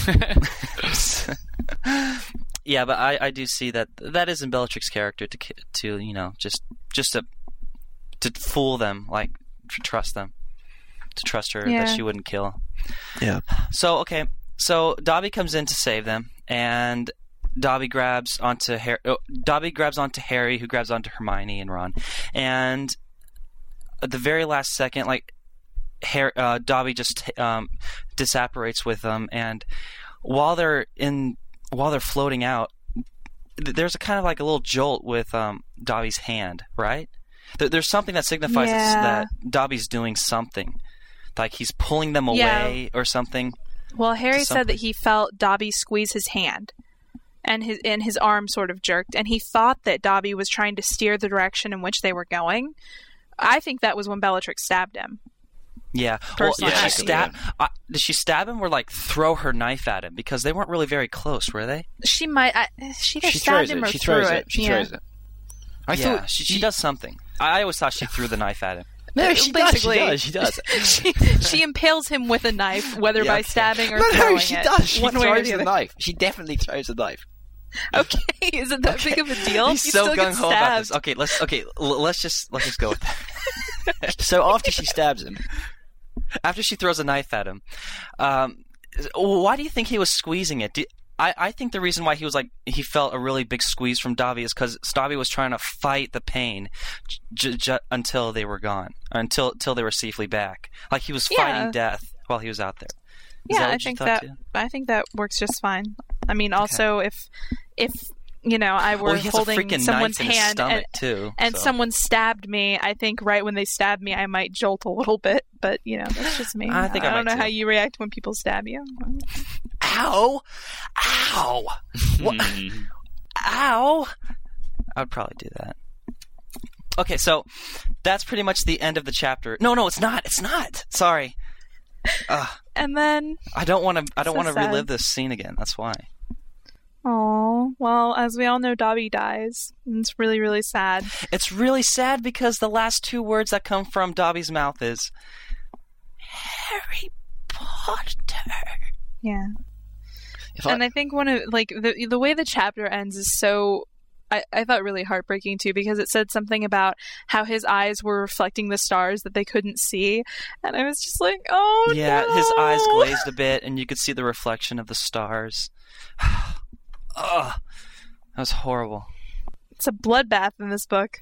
Yeah, but I, I do see that that is in Bellatrix's character to ki- to you know just just to to fool them, like to trust them, to trust her Yeah. that she wouldn't kill. Yeah. So okay, so Dobby comes in to save them, and Dobby grabs onto Harry. Oh, Dobby grabs onto Harry, who grabs onto Hermione and Ron, and at the very last second, like Harry, uh, Dobby just um, disapparates with them, and while they're in, while they're floating out, th- there's a kind of like a little jolt with um, Dobby's hand, right? There, there's something that signifies it's- Yeah. that Dobby's doing something, like he's pulling them Yeah. away or something. Well, Harry To said that he felt Dobby squeeze his hand, and his and his arm sort of jerked, and he thought that Dobby was trying to steer the direction in which they were going. I think that was when Bellatrix stabbed him. Yeah. Well, Personally, did I she think stab? Uh, did she stab him or like throw her knife at him? Because they weren't really very close, were they? She might. I, she either she stabbed throws him it. or She threw throws it. it. She yeah. throws it. I yeah, thought she, she does something. I, I always thought she threw the knife at him. No, she does. She Basically, does. She does. she, she impales him with a knife, whether Yeah, by okay. stabbing or No, throwing no, she it. does. She one way or throws the the other. knife. She definitely throws the knife. Okay, is it that big of a deal? He's you so still get gung ho about stabbed. this. Okay, let's okay, l- let's just let's just go with that. So after she stabs him, After she throws a knife at him, um, why do you think he was squeezing it? Do, I, I think the reason why he was like he felt a really big squeeze from Dobby is because Dobby was trying to fight the pain j- j- until they were gone, until until they were safely back. Like he was Yeah. fighting death while he was out there. Is Yeah, that I what you think thought that too? I think that works just fine. I mean, also if if you know I were Well, he has a holding freaking someone's knife in his hand stomach and, too, and so. someone stabbed me, I think right when they stabbed me, I might jolt a little bit. But you know, that's just me. I think I don't might know how too. you react when people stab you. Ow! Ow! What? Ow! I would probably do that. Okay, so that's pretty much the end of the chapter. No, no, it's not. It's not. Sorry. Ugh. And then, I don't want to. I don't So want to sad. relive this scene again. That's why. oh well, as we all know, Dobby dies. And it's really, really sad. It's really sad because the last two words that come from Dobby's mouth is Harry Potter. Yeah. if I, And I think one of like the the way the chapter ends is so I, I thought really heartbreaking too, because it said something about how his eyes were reflecting the stars that they couldn't see, and I was just like, oh Yeah, no. his eyes glazed a bit, and you could see the reflection of the stars. Ugh, that was horrible. It's a bloodbath in this book.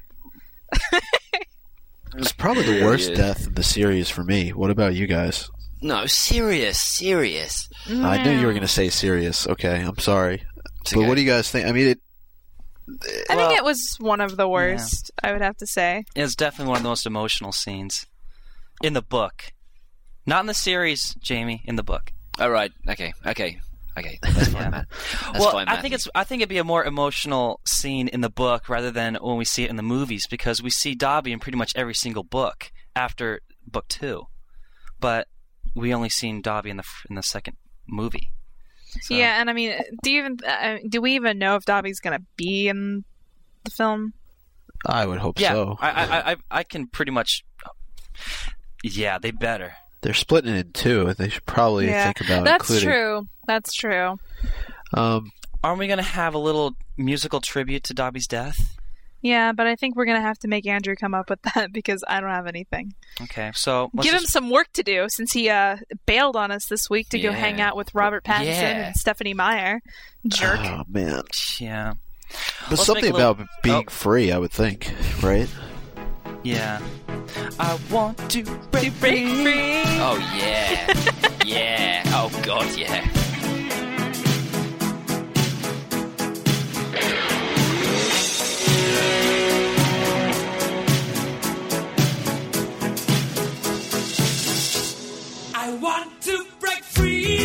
It's probably the Yeah, worst yeah. death in the series for me. What about you guys? no, serious, serious. I knew you were going to say serious. Okay, I'm sorry. It's But okay. what do you guys think? I mean, it. I Well, think it was one of the worst. I would have to say. It's definitely one of the most emotional scenes in the book, not in the series, Jamie. In the book. All right. Okay. Okay. Okay, that's fine, Yeah. man. That's well, fine, I Matthew. think it's I think it'd be a more emotional scene in the book rather than when we see it in the movies, because we see Dobby in pretty much every single book after book two, but we only seen Dobby in the in the second movie. So. Yeah, and I mean, do you even uh, do we even know if Dobby's gonna be in the film? I would hope Yeah, so. I, I I I can pretty much. Yeah, they better. They're splitting it in two, and they should probably yeah, think about that's including. true. That's true. Um, Aren't we going to have a little musical tribute to Dobby's death? Yeah, but I think we're gonna have to make Andrew come up with that because I don't have anything. Okay, so let's give him just- some work to do since he uh, bailed on us this week to go Yeah. hang out with Robert Pattinson Yeah. and Stephanie Meyer. Jerk. Oh man, Yeah, but Let's something make a little- about being Oh. free, I would think, right? yeah. I want to break Break free. free. Oh, yeah. Yeah. Oh, God, yeah. I want to break free.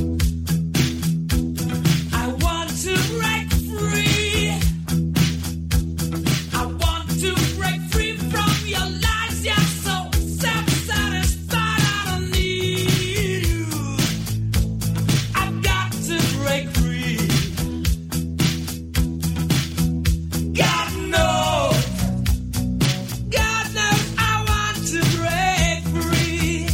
I want to break free. I want to break free from your lies. You're so self-satisfied. I don't need you. I've got to break free. God knows. God knows I want to break free.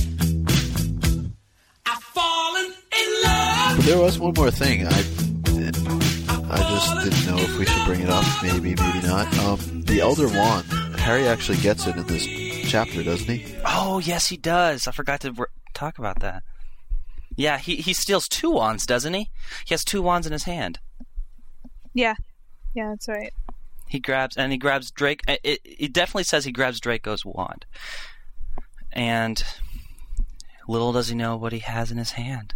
I've fallen in love. But there was one more thing. I I just didn't know if we should bring it up. Maybe, maybe not. Um, the Elder Wand. Harry actually gets it in this chapter, doesn't he? Oh, yes, he does. I forgot to re- talk about that. Yeah, he he steals two wands, doesn't he? He has two wands in his hand. Yeah, yeah, that's right. He grabs and he grabs Drake. It, it, it definitely says he grabs Draco's wand, and little does he know what he has in his hand.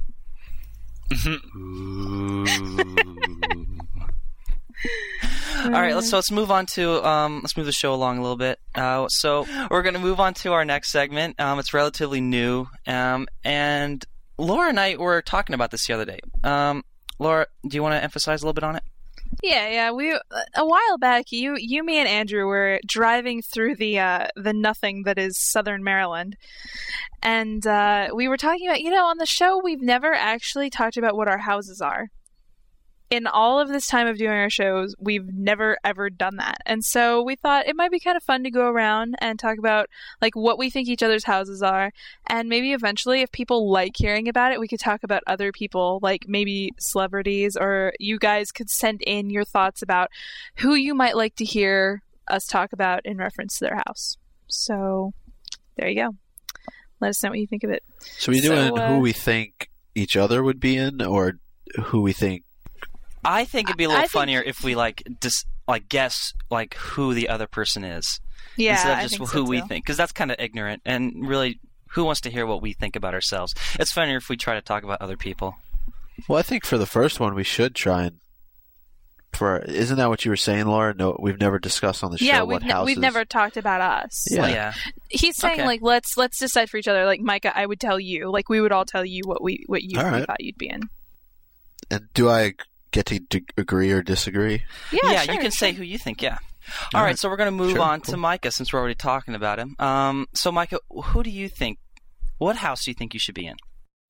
All right, let's so let's move on to um, let's move the show along a little bit. Uh, so we're going to move on to our next segment. Um, it's relatively new, um, and Laura and I were talking about this the other day. Um, Laura, do you want to emphasize a little bit on it? Yeah, yeah. We a while back, you, you, me, and Andrew were driving through the uh, the nothing that is Southern Maryland, and uh, we were talking about, you know, on the show we've never actually talked about what our houses are. In all of this time of doing our shows, we've never ever done that, and so we thought it might be kind of fun to go around and talk about like what we think each other's houses are, and maybe eventually, if people like hearing about it, we could talk about other people, like maybe celebrities, or you guys could send in your thoughts about who you might like to hear us talk about in reference to their house. So there you go. Let us know what you think of it. So we So, doing uh, who we think each other would be in, or who we think? I think it'd be a little I think- funnier if we like dis- like guess like who the other person is Yeah, instead of I just think who so, we too. think, because that's kind of ignorant. And really, who wants to hear what we think about ourselves? It's funnier if we try to talk about other people. Well, I think for the first one we should try and. For isn't that what you were saying, Laura? No, we've never discussed on the show Yeah, what we've, ne- houses. we've never talked about us. Yeah. Like, Yeah. he's saying Okay. like let's let's decide for each other. Like Micah, I would tell you. Like we would all tell you what we what you All we right. thought you'd be in. And do I get to d- agree or disagree? Yeah, you sure, can say sure. who you think. Yeah. All All right, right. so we're going to move Sure, on cool. to Micah since we're already talking about him. Um, so Micah, who do you think? What house do you think you should be in?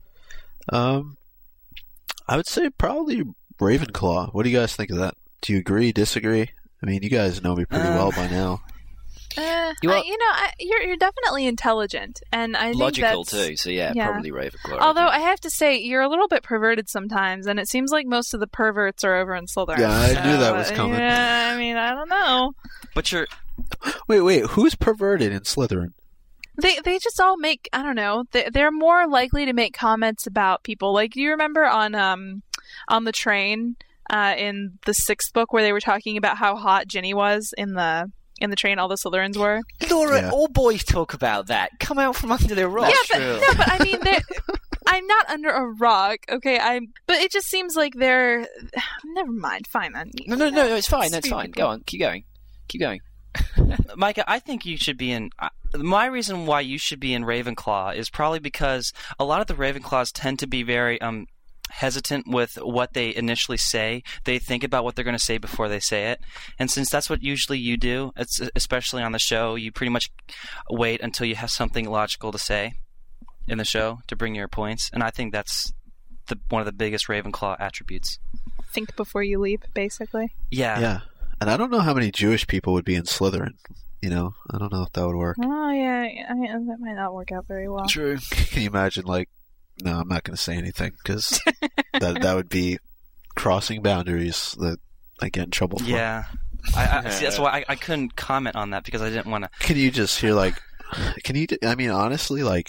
Um, I would say probably Ravenclaw. What do you guys think of that? Do you agree? Disagree? I mean, you guys know me pretty Um, well by now. Uh, You I- are- you know, I, you're you're definitely intelligent, and I think Logical, that's, too. So, yeah, yeah. probably Ravenclaw. Although I have to say, you're a little bit perverted sometimes, and it seems like most of the perverts are over in Slytherin. Yeah, I knew that So, was coming. Yeah, I mean, I don't know. But you're Wait, wait. Who's perverted in Slytherin? They they just all make I don't know. They they're more likely to make comments about people. Like, do you remember on um on the train uh, in the sixth book where they were talking about how hot Ginny was in the in the train? All the Slytherins were. Laura, Yeah. all boys talk about that. Come out from under the rock. yeah, but no, but I mean, they're- I'm not under a rock. Okay, I'm. But it just seems like they're. Never mind. Fine then. No, no, no, no, it's fine. That's Speak fine. people. Go on. Keep going. Keep going. Micah, I think you should be in. Uh, my reason why you should be in Ravenclaw is probably because a lot of the Ravenclaws tend to be very um hesitant with what they initially say. They think about what they're going to say before they say it. And since that's what usually you do, it's, especially on the show, you pretty much wait until you have something logical to say in the show to bring your points. And I think that's the, one of the biggest Ravenclaw attributes. Think before you leap, basically. Yeah. Yeah. And I don't know how many Jewish people would be in Slytherin. You know, I don't know if that would work. Oh, yeah. I mean, that might not work out very well. True. Can you imagine, like, no, I'm not going to say anything because that that would be crossing boundaries that I get in trouble for. Yeah. I, I, see, that's why I, I couldn't comment on that because I didn't want to. Can you just hear, like, can you, I mean, honestly, like,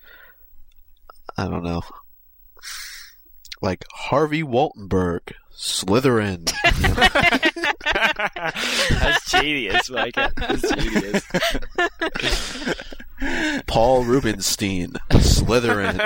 I don't know. Like, Harvey Waltenberg, Slytherin. That's genius, Mike. That's genius. Paul Rubenstein, Slytherin.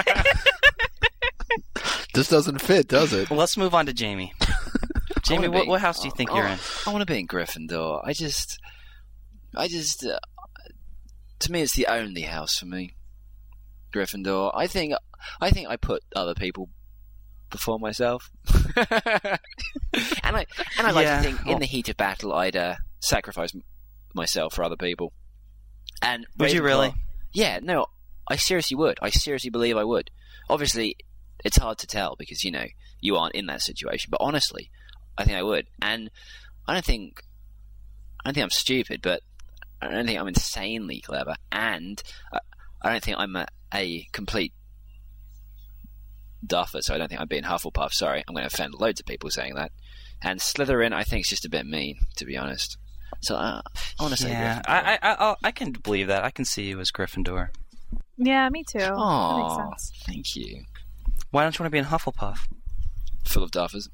This doesn't fit, does it? Well, let's move on to Jamie. Jamie, what, be, what house do you think I, you're in? I want to be in Gryffindor. I just, I just, uh, to me, it's the only house for me. Gryffindor. I think, I think I put other people before myself, and I and I like Yeah. to think Well- in the heat of battle I'd uh, sacrifice m- myself for other people. And Would you Ravenclaw- really? Yeah, no, I seriously would. I seriously believe I would. Obviously, it's hard to tell because you know you aren't in that situation. But honestly, I think I would, and I don't think I don't think I'm stupid, but I don't think I'm insanely clever, and I, I don't think I'm a, a complete duffer, so I don't think I'm being Hufflepuff. Sorry, I'm going to offend loads of people saying that. And Slytherin, I think, is just a bit mean, to be honest. So uh, I want to say Yeah, Gryffindor. I, I, I, I can believe that. I can see you as Gryffindor. Yeah, me too. That Aw, makes sense. thank you. Why don't you want to be in Hufflepuff? Full of duffers.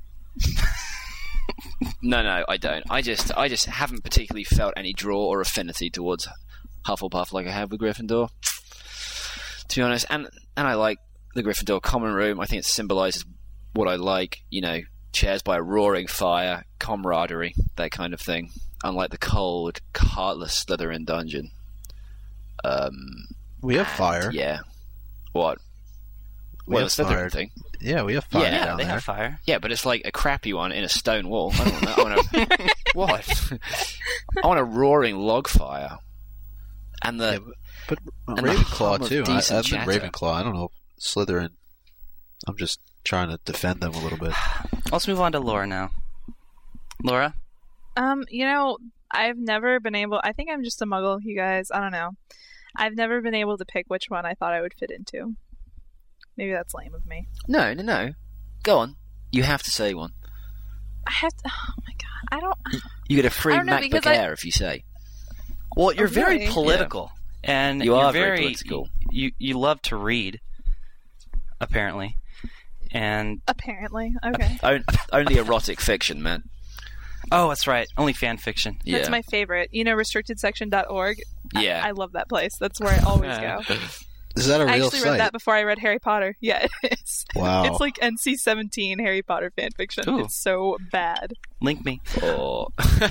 no, no, I don't. I just, I just haven't particularly felt any draw or affinity towards Hufflepuff like I have with Gryffindor. To be honest, and and I like the Gryffindor common room. I think it symbolises what I like. You know, chairs by a roaring fire, camaraderie, that kind of thing. Unlike the cold, heartless Slytherin dungeon. Um, We have and, fire. Yeah. What? We Well, have the Slytherin fire. thing. Yeah, we have fire Yeah, down they there. have fire. Yeah, but it's like a crappy one in a stone wall. I don't want. I want a what? I want a roaring log fire, and the Yeah, but but and the hum Ravenclaw of too. I, decent I've been chatter. Ravenclaw. I don't know Slytherin. I'm just trying to defend them a little bit. Let's move on to Laura now. Laura? Um, you know, I've never been able. I think I'm just a muggle, you guys. I don't know. I've never been able to pick which one I thought I would fit into. Maybe that's lame of me. no, no, no. Go on. You have to say one. I have to. Oh my god, I don't. You get a free I don't know, MacBook because I- Air if you say. Well, you're Oh, very really? political. And You you're are very political. You, you love to read, apparently. And, Apparently, okay. On- Only erotic fiction, man. oh, that's right. Only fan fiction. Yeah. That's my favorite. You know, restricted section dot org. Yeah. I, I love that place. That's where I always go. Is that a I real actually site? read that before I read Harry Potter. Yeah, it is. Wow. It's like N C seventeen Harry Potter fan fiction. Ooh. It's so bad. Link me. Oh.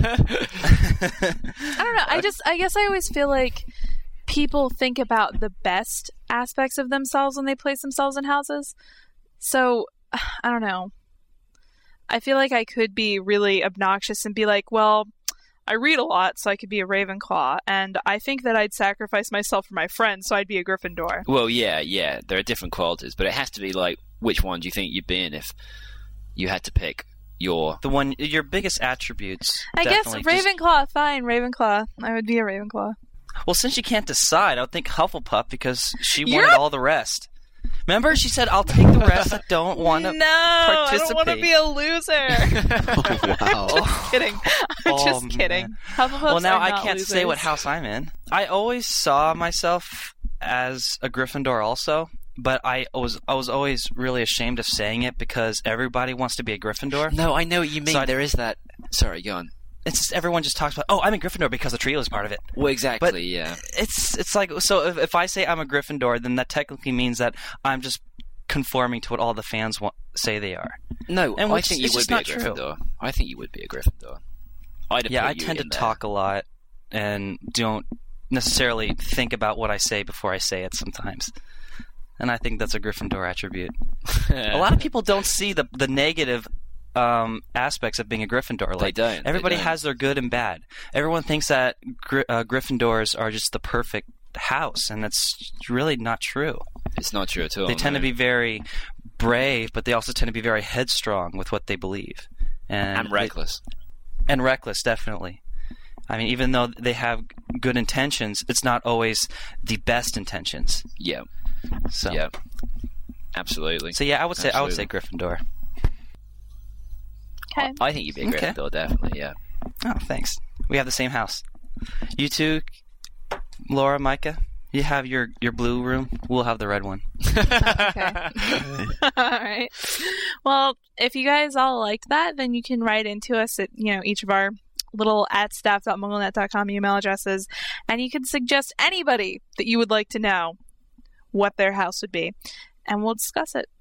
I don't know. I just, I guess I always feel like people think about the best aspects of themselves when they place themselves in houses. So, I don't know. I feel like I could be really obnoxious and be like, well, I read a lot, so I could be a Ravenclaw, and I think that I'd sacrifice myself for my friends, so I'd be a Gryffindor. Well, yeah, yeah. There are different qualities, but it has to be like, which one do you think you'd be in if you had to pick your... The one, your biggest attributes. I guess definitely just- Ravenclaw, fine, Ravenclaw. I would be a Ravenclaw. Well, since you can't decide, I would think Hufflepuff because she You're wanted a- all the rest. Remember, she said, "I'll take the rest. I don't want to No, I don't want to participate." be a loser. Wow. Just kidding. I'm Oh, just man. kidding. Hufflepuffs Well, now are I not can't say what losers. house I'm in. I always saw myself as a Gryffindor, also, but I was I was always really ashamed of saying it because everybody wants to be a Gryffindor. No, I know what you mean. So I- there is that... Sorry, go on. It's just everyone just talks about, oh, I'm a Gryffindor because the trio is part of it. Well, exactly, But- yeah. It's it's like, so if, if I say I'm a Gryffindor, then that technically means that I'm just conforming to what all the fans want, say they are. No, And I which- think you it's would just be a not true. Gryffindor. I think you would be a Gryffindor. I'd Yeah, put I you tend to in there. talk a lot and don't necessarily think about what I say before I say it sometimes. and I think that's a Gryffindor attribute. A lot of people don't see the the negative um, aspects of being a Gryffindor. Like, They don't. they Everybody don't. has their good and bad. Everyone thinks that Gry- uh, Gryffindors are just the perfect house, and that's really not true. It's not true at all. They tend no. to be very brave, but they also tend to be very headstrong with what they believe. And, and reckless. They, and reckless, definitely. I mean, even though they have good intentions, it's not always the best intentions. Yeah. So, Yeah. Absolutely. so yeah, I would say I would say Absolutely. Gryffindor. Okay. I think you'd be a Okay. Gryffindor, definitely. Yeah. Oh, thanks. We have the same house. You two, Laura, Micah, you have your, your blue room. We'll have the red one. Okay. All right. Well, if you guys all liked that, then you can write into us at, you know, each of our little at staff dot mugglenet dot com email addresses, and you can suggest anybody that you would like to know what their house would be, and we'll discuss it.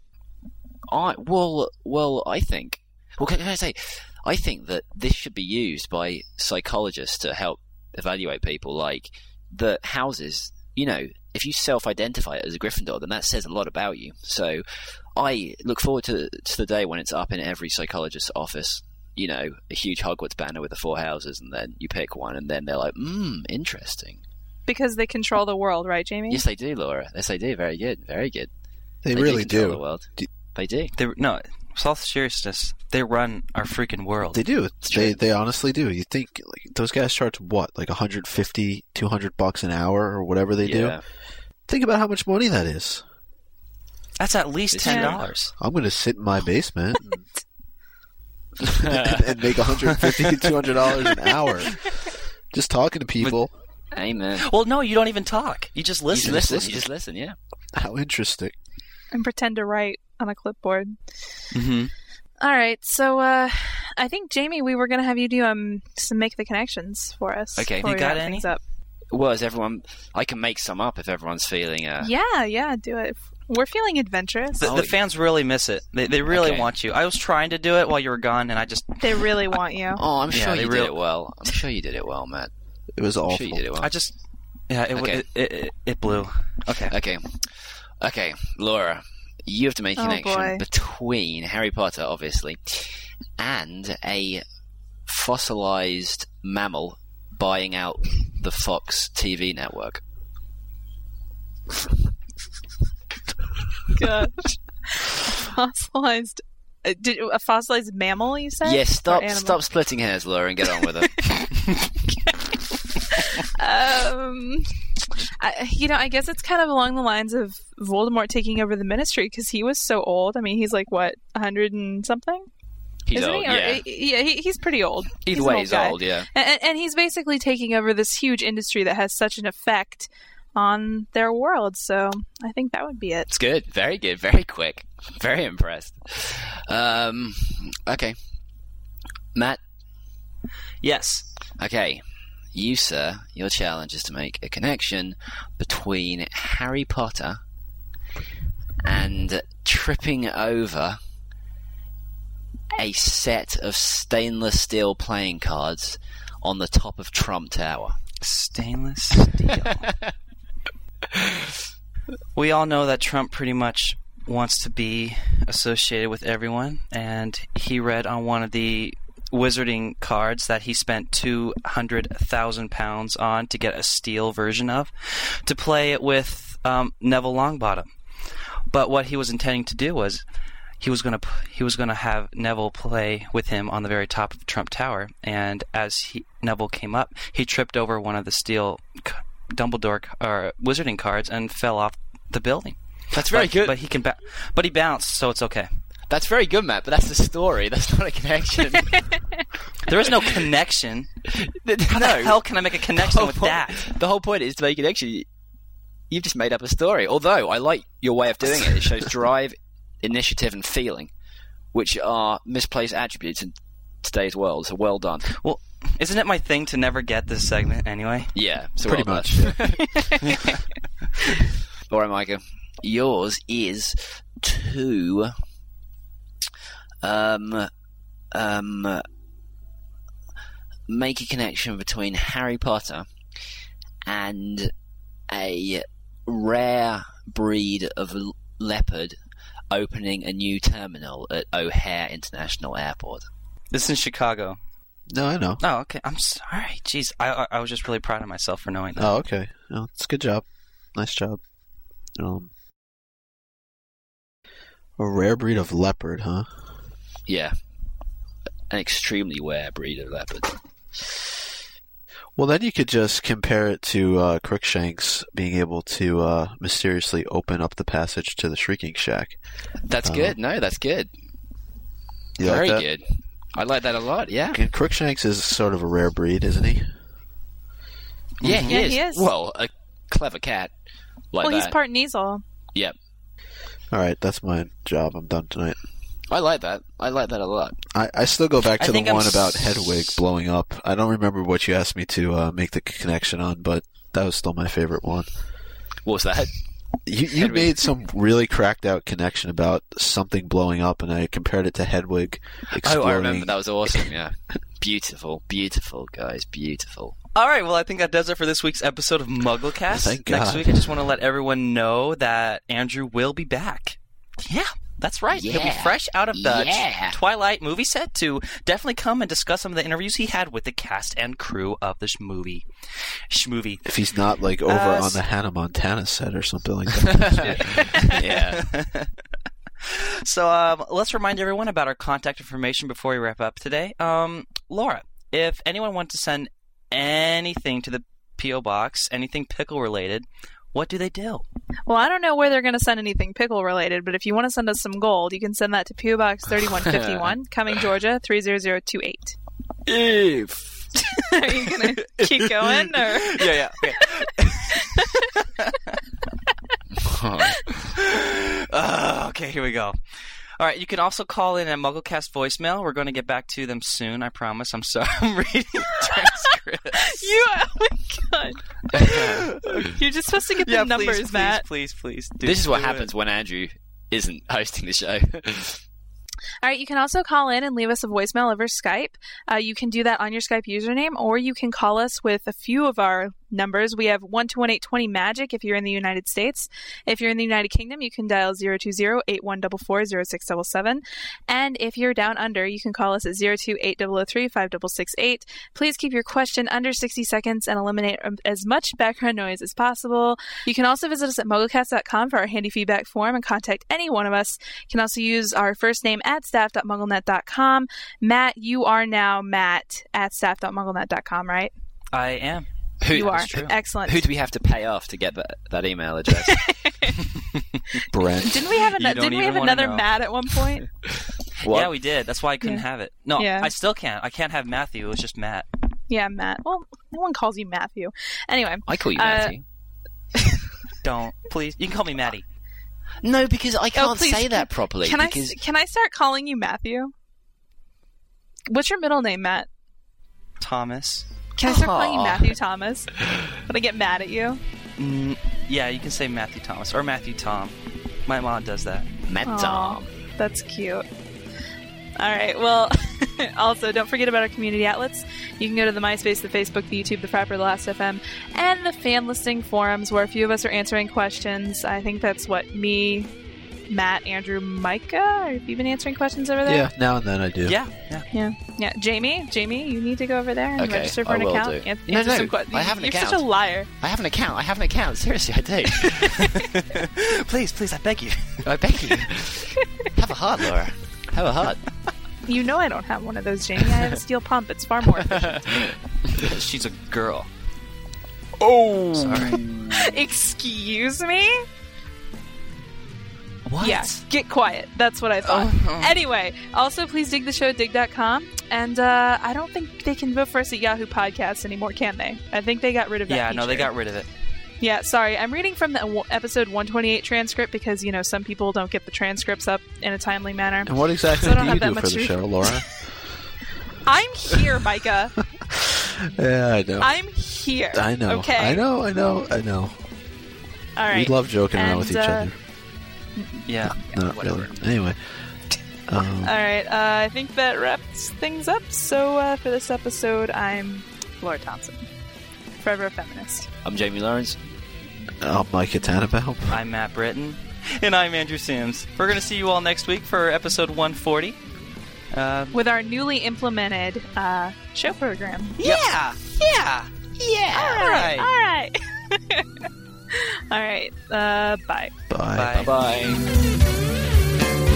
I well, well, I think. Well, can, can I say? I think that this should be used by psychologists to help evaluate people. Like the houses, you know, if you self-identify as a Gryffindor, then that says a lot about you. So, I look forward to to the day when it's up in every psychologist's office. You know, a huge Hogwarts banner with the four houses, and then you pick one, and then they're like, "Hmm, interesting." Because they control the world, right, Jamie? Yes, they do, Laura. Yes, they do. Very good. Very good. They, They really control do. the world. Do- They do. They no, with all seriousness, they run our freaking world. They do. true. They they honestly do. You think like those guys charge what, like one hundred fifty, two hundred bucks an hour or whatever they do? Yeah. Think about how much money that is. That's at least It's ten true. dollars. I'm going to sit in my basement and, and make one hundred fifty to two hundred dollars an hour just talking to people. Amen. Well, no, you don't even talk. You just You listen. just listen. You just listen. Yeah. How interesting. And pretend to write on a clipboard. Mm-hmm. All right, so uh, I think Jamie, we were going to have you do um some make the connections for us. Okay. before You we got wrap any? things up. Well, is everyone? I can make some up if everyone's feeling. Uh, Yeah, yeah, do it. We're feeling adventurous. The, Oh, the fans really miss it. They they really Okay. want you. I was trying to do it while you were gone, and I just They really want you. Oh, I'm Yeah, sure they you real- did it well. I'm sure you did it well, Matt. It was I'm awful. sure you did it well. I just yeah it Okay. it, it, it, it blew. Okay. Okay. Okay, Laura, you have to make a Oh, connection boy. between Harry Potter, obviously, and a fossilized mammal buying out the Fox T V network. Gosh. Fossilized. Uh, did, a fossilized mammal, you said? Yes, stop Or animal? stop splitting hairs, Laura, and get on with it. Um, I, you know, I guess it's kind of along the lines of Voldemort taking over the Ministry because he was so old. I mean, he's like what, a hundred and something? He's Isn't old, he? Or- yeah. yeah, he, he's pretty old. Either an way, old he's guy. old, yeah. And, and he's basically taking over this huge industry that has such an effect on their world. So I think that would be it. It's good. Very good. Very quick. Very impressed. Um, okay. Matt, Yes. okay. You, sir, your challenge is to make a connection between Harry Potter and tripping over a set of stainless steel playing cards on the top of Trump Tower. Stainless steel. We all know that Trump pretty much wants to be associated with everyone, and he read on one of the wizarding cards that he spent two hundred thousand pounds on to get a steel version of to play it with um, Neville Longbottom. But what he was intending to do was he was going to he was going to have Neville play with him on the very top of Trump Tower, and as he, Neville came up, he tripped over one of the steel c- Dumbledore or wizarding cards and fell off the building. That's very but, good. But he can ba- but he bounced, so it's okay. That's very good, Matt, but that's the story. That's not a connection. There is no connection. no. How the hell can I make a connection with point, that? The whole point is to make a connection. You've just made up a story. Although, I like your way of doing it. It shows drive, initiative, and feeling, which are misplaced attributes in today's world. So well done. Well, isn't it my thing to never get this segment anyway? Yeah, so Pretty well much. done. All right, Micah. Yours is to um um make a connection between Harry Potter and a rare breed of l- leopard opening a new terminal at O'Hare International Airport. This is in Chicago. No, I know. Oh, okay. I'm sorry. Jeez, I, I I was just really proud of myself for knowing that. Oh, okay. No, it's a good job. Nice job. Um, a rare breed of leopard, huh? Yeah. An extremely rare breed of leopard. Well, then you could just compare it to uh, Crookshanks being able to uh, mysteriously open up the passage to the Shrieking Shack. That's Uh, good. No, that's good. You like Very that? good. I like that a lot, yeah. And Crookshanks is sort of a rare breed, isn't he? Yeah, he, Yeah, is. he is. Well, a clever cat like well, that. he's part Kneasel. Yep. All right, that's my job. I'm done tonight. I like that. I like that a lot. I, I still go back I to the think I'm one s- about Hedwig blowing up. I don't remember what you asked me to uh, make the connection on, but that was still my favorite one. What's that? You, you Hedwig. made some really cracked out connection about something blowing up, and I compared it to Hedwig exploding. Oh, I remember. That was awesome, yeah. Beautiful, beautiful, guys. Beautiful. All right, well, I think that does it for this week's episode of MuggleCast. Thank Next God. week, I just want to let everyone know that Andrew will be back. Yeah, that's right. He'll be Yeah. fresh out of the Yeah. Twilight movie set to definitely come and discuss some of the interviews he had with the cast and crew of this movie. Schmovie. If he's not like over Uh, on the Hannah Montana set or something like that. Yeah. So um, let's remind everyone about our contact information before we wrap up today. Um, Laura, if anyone wants to send anything to the P O Box, anything pickle related, what do they do? Well, I don't know where they're going to send anything pickle related, but if you want to send us some gold, you can send that to P O Box thirty-one fifty-one, Cumming, Georgia three zero zero two eight. If. Are you going to keep going? Or? Yeah, yeah. Okay. uh, okay, here we go. All right, you can also call in a MuggleCast voicemail. We're going to get back to them soon, I promise. I'm sorry, I'm reading transcripts. You, oh my god. You're just supposed to get the yeah, numbers, please, Matt. Please, please, please. Do, This is what do it. happens when Andrew isn't hosting the show. All right, you can also call in and leave us a voicemail over Skype. Uh, you can do that on your Skype username, or you can call us with a few of our numbers. We have one two one eight two zero MAGIC if you're in the United States. If you're in the United Kingdom, you can dial zero two zero eight one four four zero six seven seven. And if you're down under, you can call us at zero two eight zero zero three five six six eight. Please keep your question under sixty seconds and eliminate as much background noise as possible. You can also visit us at mugglecast dot com for our handy feedback form and contact any one of us. You can also use our first name at staff dot mugglenet dot com. Matt, you are now Matt at staff dot mugglenet dot com, right? I am. Who, You are. That's true. Excellent. Who do we have to pay off to get that, that email address? Brent. Didn't we have, an- You don't didn't we even have wanna another know. Matt at one point? What? Yeah, we did. That's why I couldn't Yeah. have it. No, Yeah. I still can't. I can't have Matthew. It was just Matt. Yeah, Matt. Well, no one calls you Matthew. Anyway. I call you Uh, Matthew. Don't. Please. You can call me Maddie. No, because I can't Oh, please, say that properly. Can I because can I start calling you Matthew? What's your middle name, Matt? Thomas. Can I start calling you Aw. Matthew Thomas? Would I get mad at you? Mm, yeah, you can say Matthew Thomas or Matthew Tom. My mom does that. Matt Aw, Tom. That's cute. All right. Well, also, don't forget about our community outlets. You can go to the MySpace, the Facebook, the YouTube, the Frapper, the Last F M, and the fan listing forums where a few of us are answering questions. I think that's what, me, Matt, Andrew, Micah? Have you been answering questions over there? Yeah, now and then I do. Yeah, yeah. Yeah. Yeah. Jamie, Jamie, you need to go over there and Okay, register for I an will account. do. An- No, answer no, some que- I have an You're account. such a liar. I have an account. I have an account. Seriously, I do. Please, please, I beg you. I beg you. Have a heart, Laura. Have a heart. You know I don't have one of those, Jamie. I have a steel pump. It's far more efficient. She's a girl. Oh. Sorry. Excuse me? What? Yeah, get quiet. That's what I thought. Oh. Anyway, also please dig the show at dig dot com. And uh, I don't think they can vote for us at Yahoo Podcasts anymore, can they? I think they got rid of that Yeah, no, they feature. got rid of it. Yeah, sorry. I'm reading from the w- episode one twenty-eight transcript because, you know, some people don't get the transcripts up in a timely manner. And what exactly So I don't do have you that do for much the to- show, Laura? I'm here, Micah. Yeah, I know. I'm here. I know. Okay. I know. I know. I know. All right. We love joking around And, with each uh, other. Yeah. Not whatever. really. Anyway. Um, All right. Uh, I think that wraps things up. So uh, for this episode, I'm Laura Thompson, forever a feminist. I'm Jamie Lawrence. I'm Micah Tannenbaum. I'm Matt Britton. And I'm Andrew Sims. We're going to see you all next week for episode one forty. Uh, With our newly implemented uh, show program. yeah! Yeah! Yeah! All right. All right. All right. Uh, bye. Bye. Bye. Bye.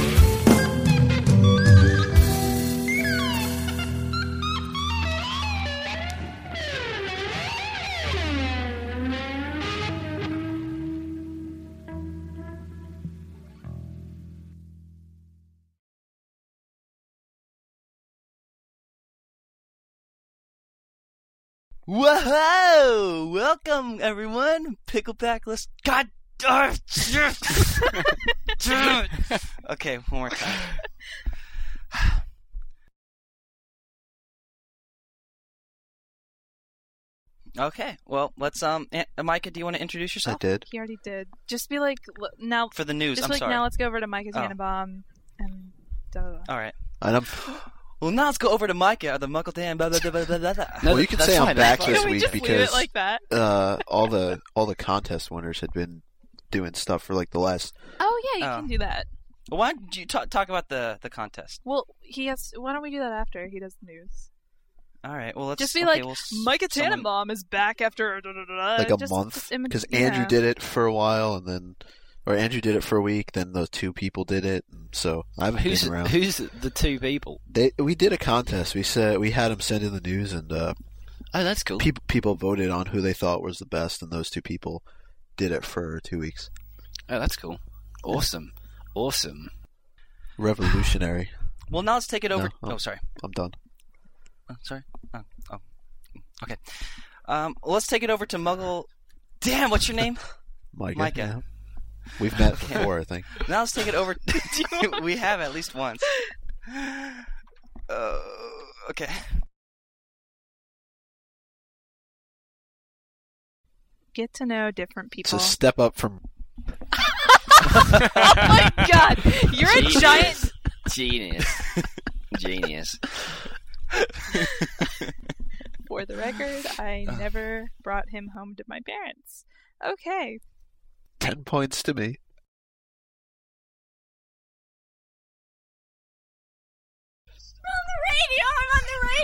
Whoa! Welcome, everyone. Pickleback list. God. Uh, okay, one more time. Okay, well, let's um, Aunt, Micah, do you want to introduce I yourself did. He already did. Just be like, l- now. for the news? Just I'm like, sorry. now let's go over to Micah Oh. Tannenbaum and. Da, da, da. All right. And I'm, Well, now let's go over to Micah, the Muckle Dan. Blah, blah, blah, blah, blah, blah. No, well, you can that's say I'm fine, back that's fine. this Can we week just leave because it like that? uh, all the all the contest winners had been doing stuff for like the last. Oh yeah, you Oh. can do that. Well, why don't you talk, talk about the, the contest? Well, he has. Why don't we do that after he does the news? All right. Well, let's Just be okay, like, well, s- Micah someone- Tannenbaum is back after da, da, da, da. like a Just- month just im- because yeah. Andrew did it for a while and then or Andrew did it for a week then those two people did it and so I haven't Who's been around. who's the two people? They we did a contest. We said we had them send in the news and uh, Oh, that's cool. people people voted on who they thought was the best and those two people did it for two weeks. Oh, that's cool. Awesome. Awesome. Revolutionary. Well, now let's take it over. No, oh, sorry. I'm done. Oh, sorry. Oh, oh. Okay. Um, well, let's take it over to Muggle. Damn, what's your name? Micah. Micah. yeah. We've met Okay. before, I think. Now let's take it over. We have at least once. Uh, okay. Get to know different It's people. a step up from. Oh my god, you're a Genius. giant. Genius. Genius. For the record, I never brought him home to my parents. Okay. Ten points to me. Radio, I'm on the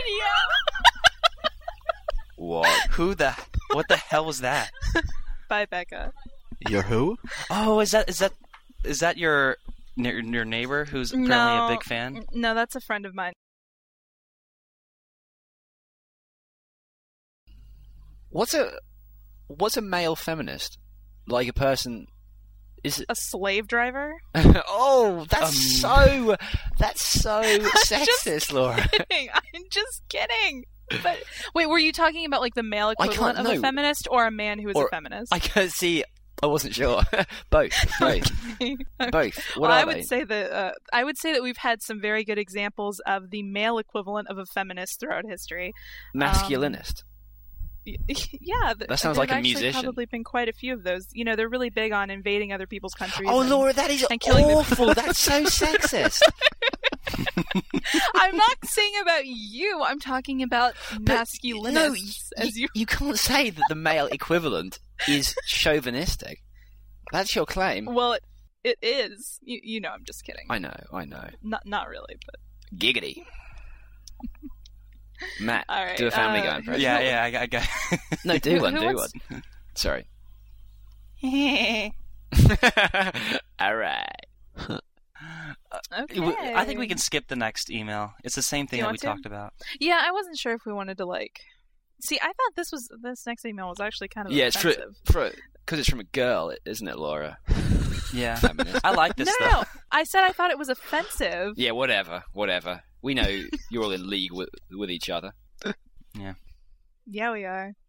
radio. What? Who the? What the hell was that? Bye, Becca. You're who? Oh, is that is that is that your your your neighbor who's apparently no, a big fan? No, that's a friend of mine. What's a what's a male feminist? Like a person is it A slave driver? Oh, that's Um, so that's so sexist, just Laura. kidding. I'm just kidding. But wait, were you talking about like the male I can't equivalent of a know. feminist or a man who is Or- a feminist? I can't see. I wasn't sure. Both, both, both. What well, are I would they? say that uh, I would say that we've had some very good examples of the male equivalent of a feminist throughout history. Masculinist. Y- yeah, th- That sounds there've like a actually musician. Probably been quite a few of those. You know, they're really big on invading other people's countries. Oh, and- Laura, that is and killing them. awful. That's so sexist. I'm not saying about you. I'm talking about masculinists. No, y- as you. you can't say that the male equivalent is chauvinistic. That's your claim. Well, it, it is. You, you know, I'm just kidding. I know, I know. Not not really, but Giggity. Matt, all right. do a Family uh, Guy impression. Yeah, yeah, I, got- I got. No, do Who- one, who do wants- one. Sorry. All right. Okay. I think we can skip the next email. It's the same thing You that we want to? talked about. Yeah, I wasn't sure if we wanted to like. See, I thought this was this next email was actually kind of Yeah, it's for offensive. for because it's from a girl, isn't it, Laura? Yeah, Feminist. I like this no, no, stuff. no. I said I thought it was offensive. Yeah, whatever, whatever. We know you're all in league with with each other. Yeah, we are.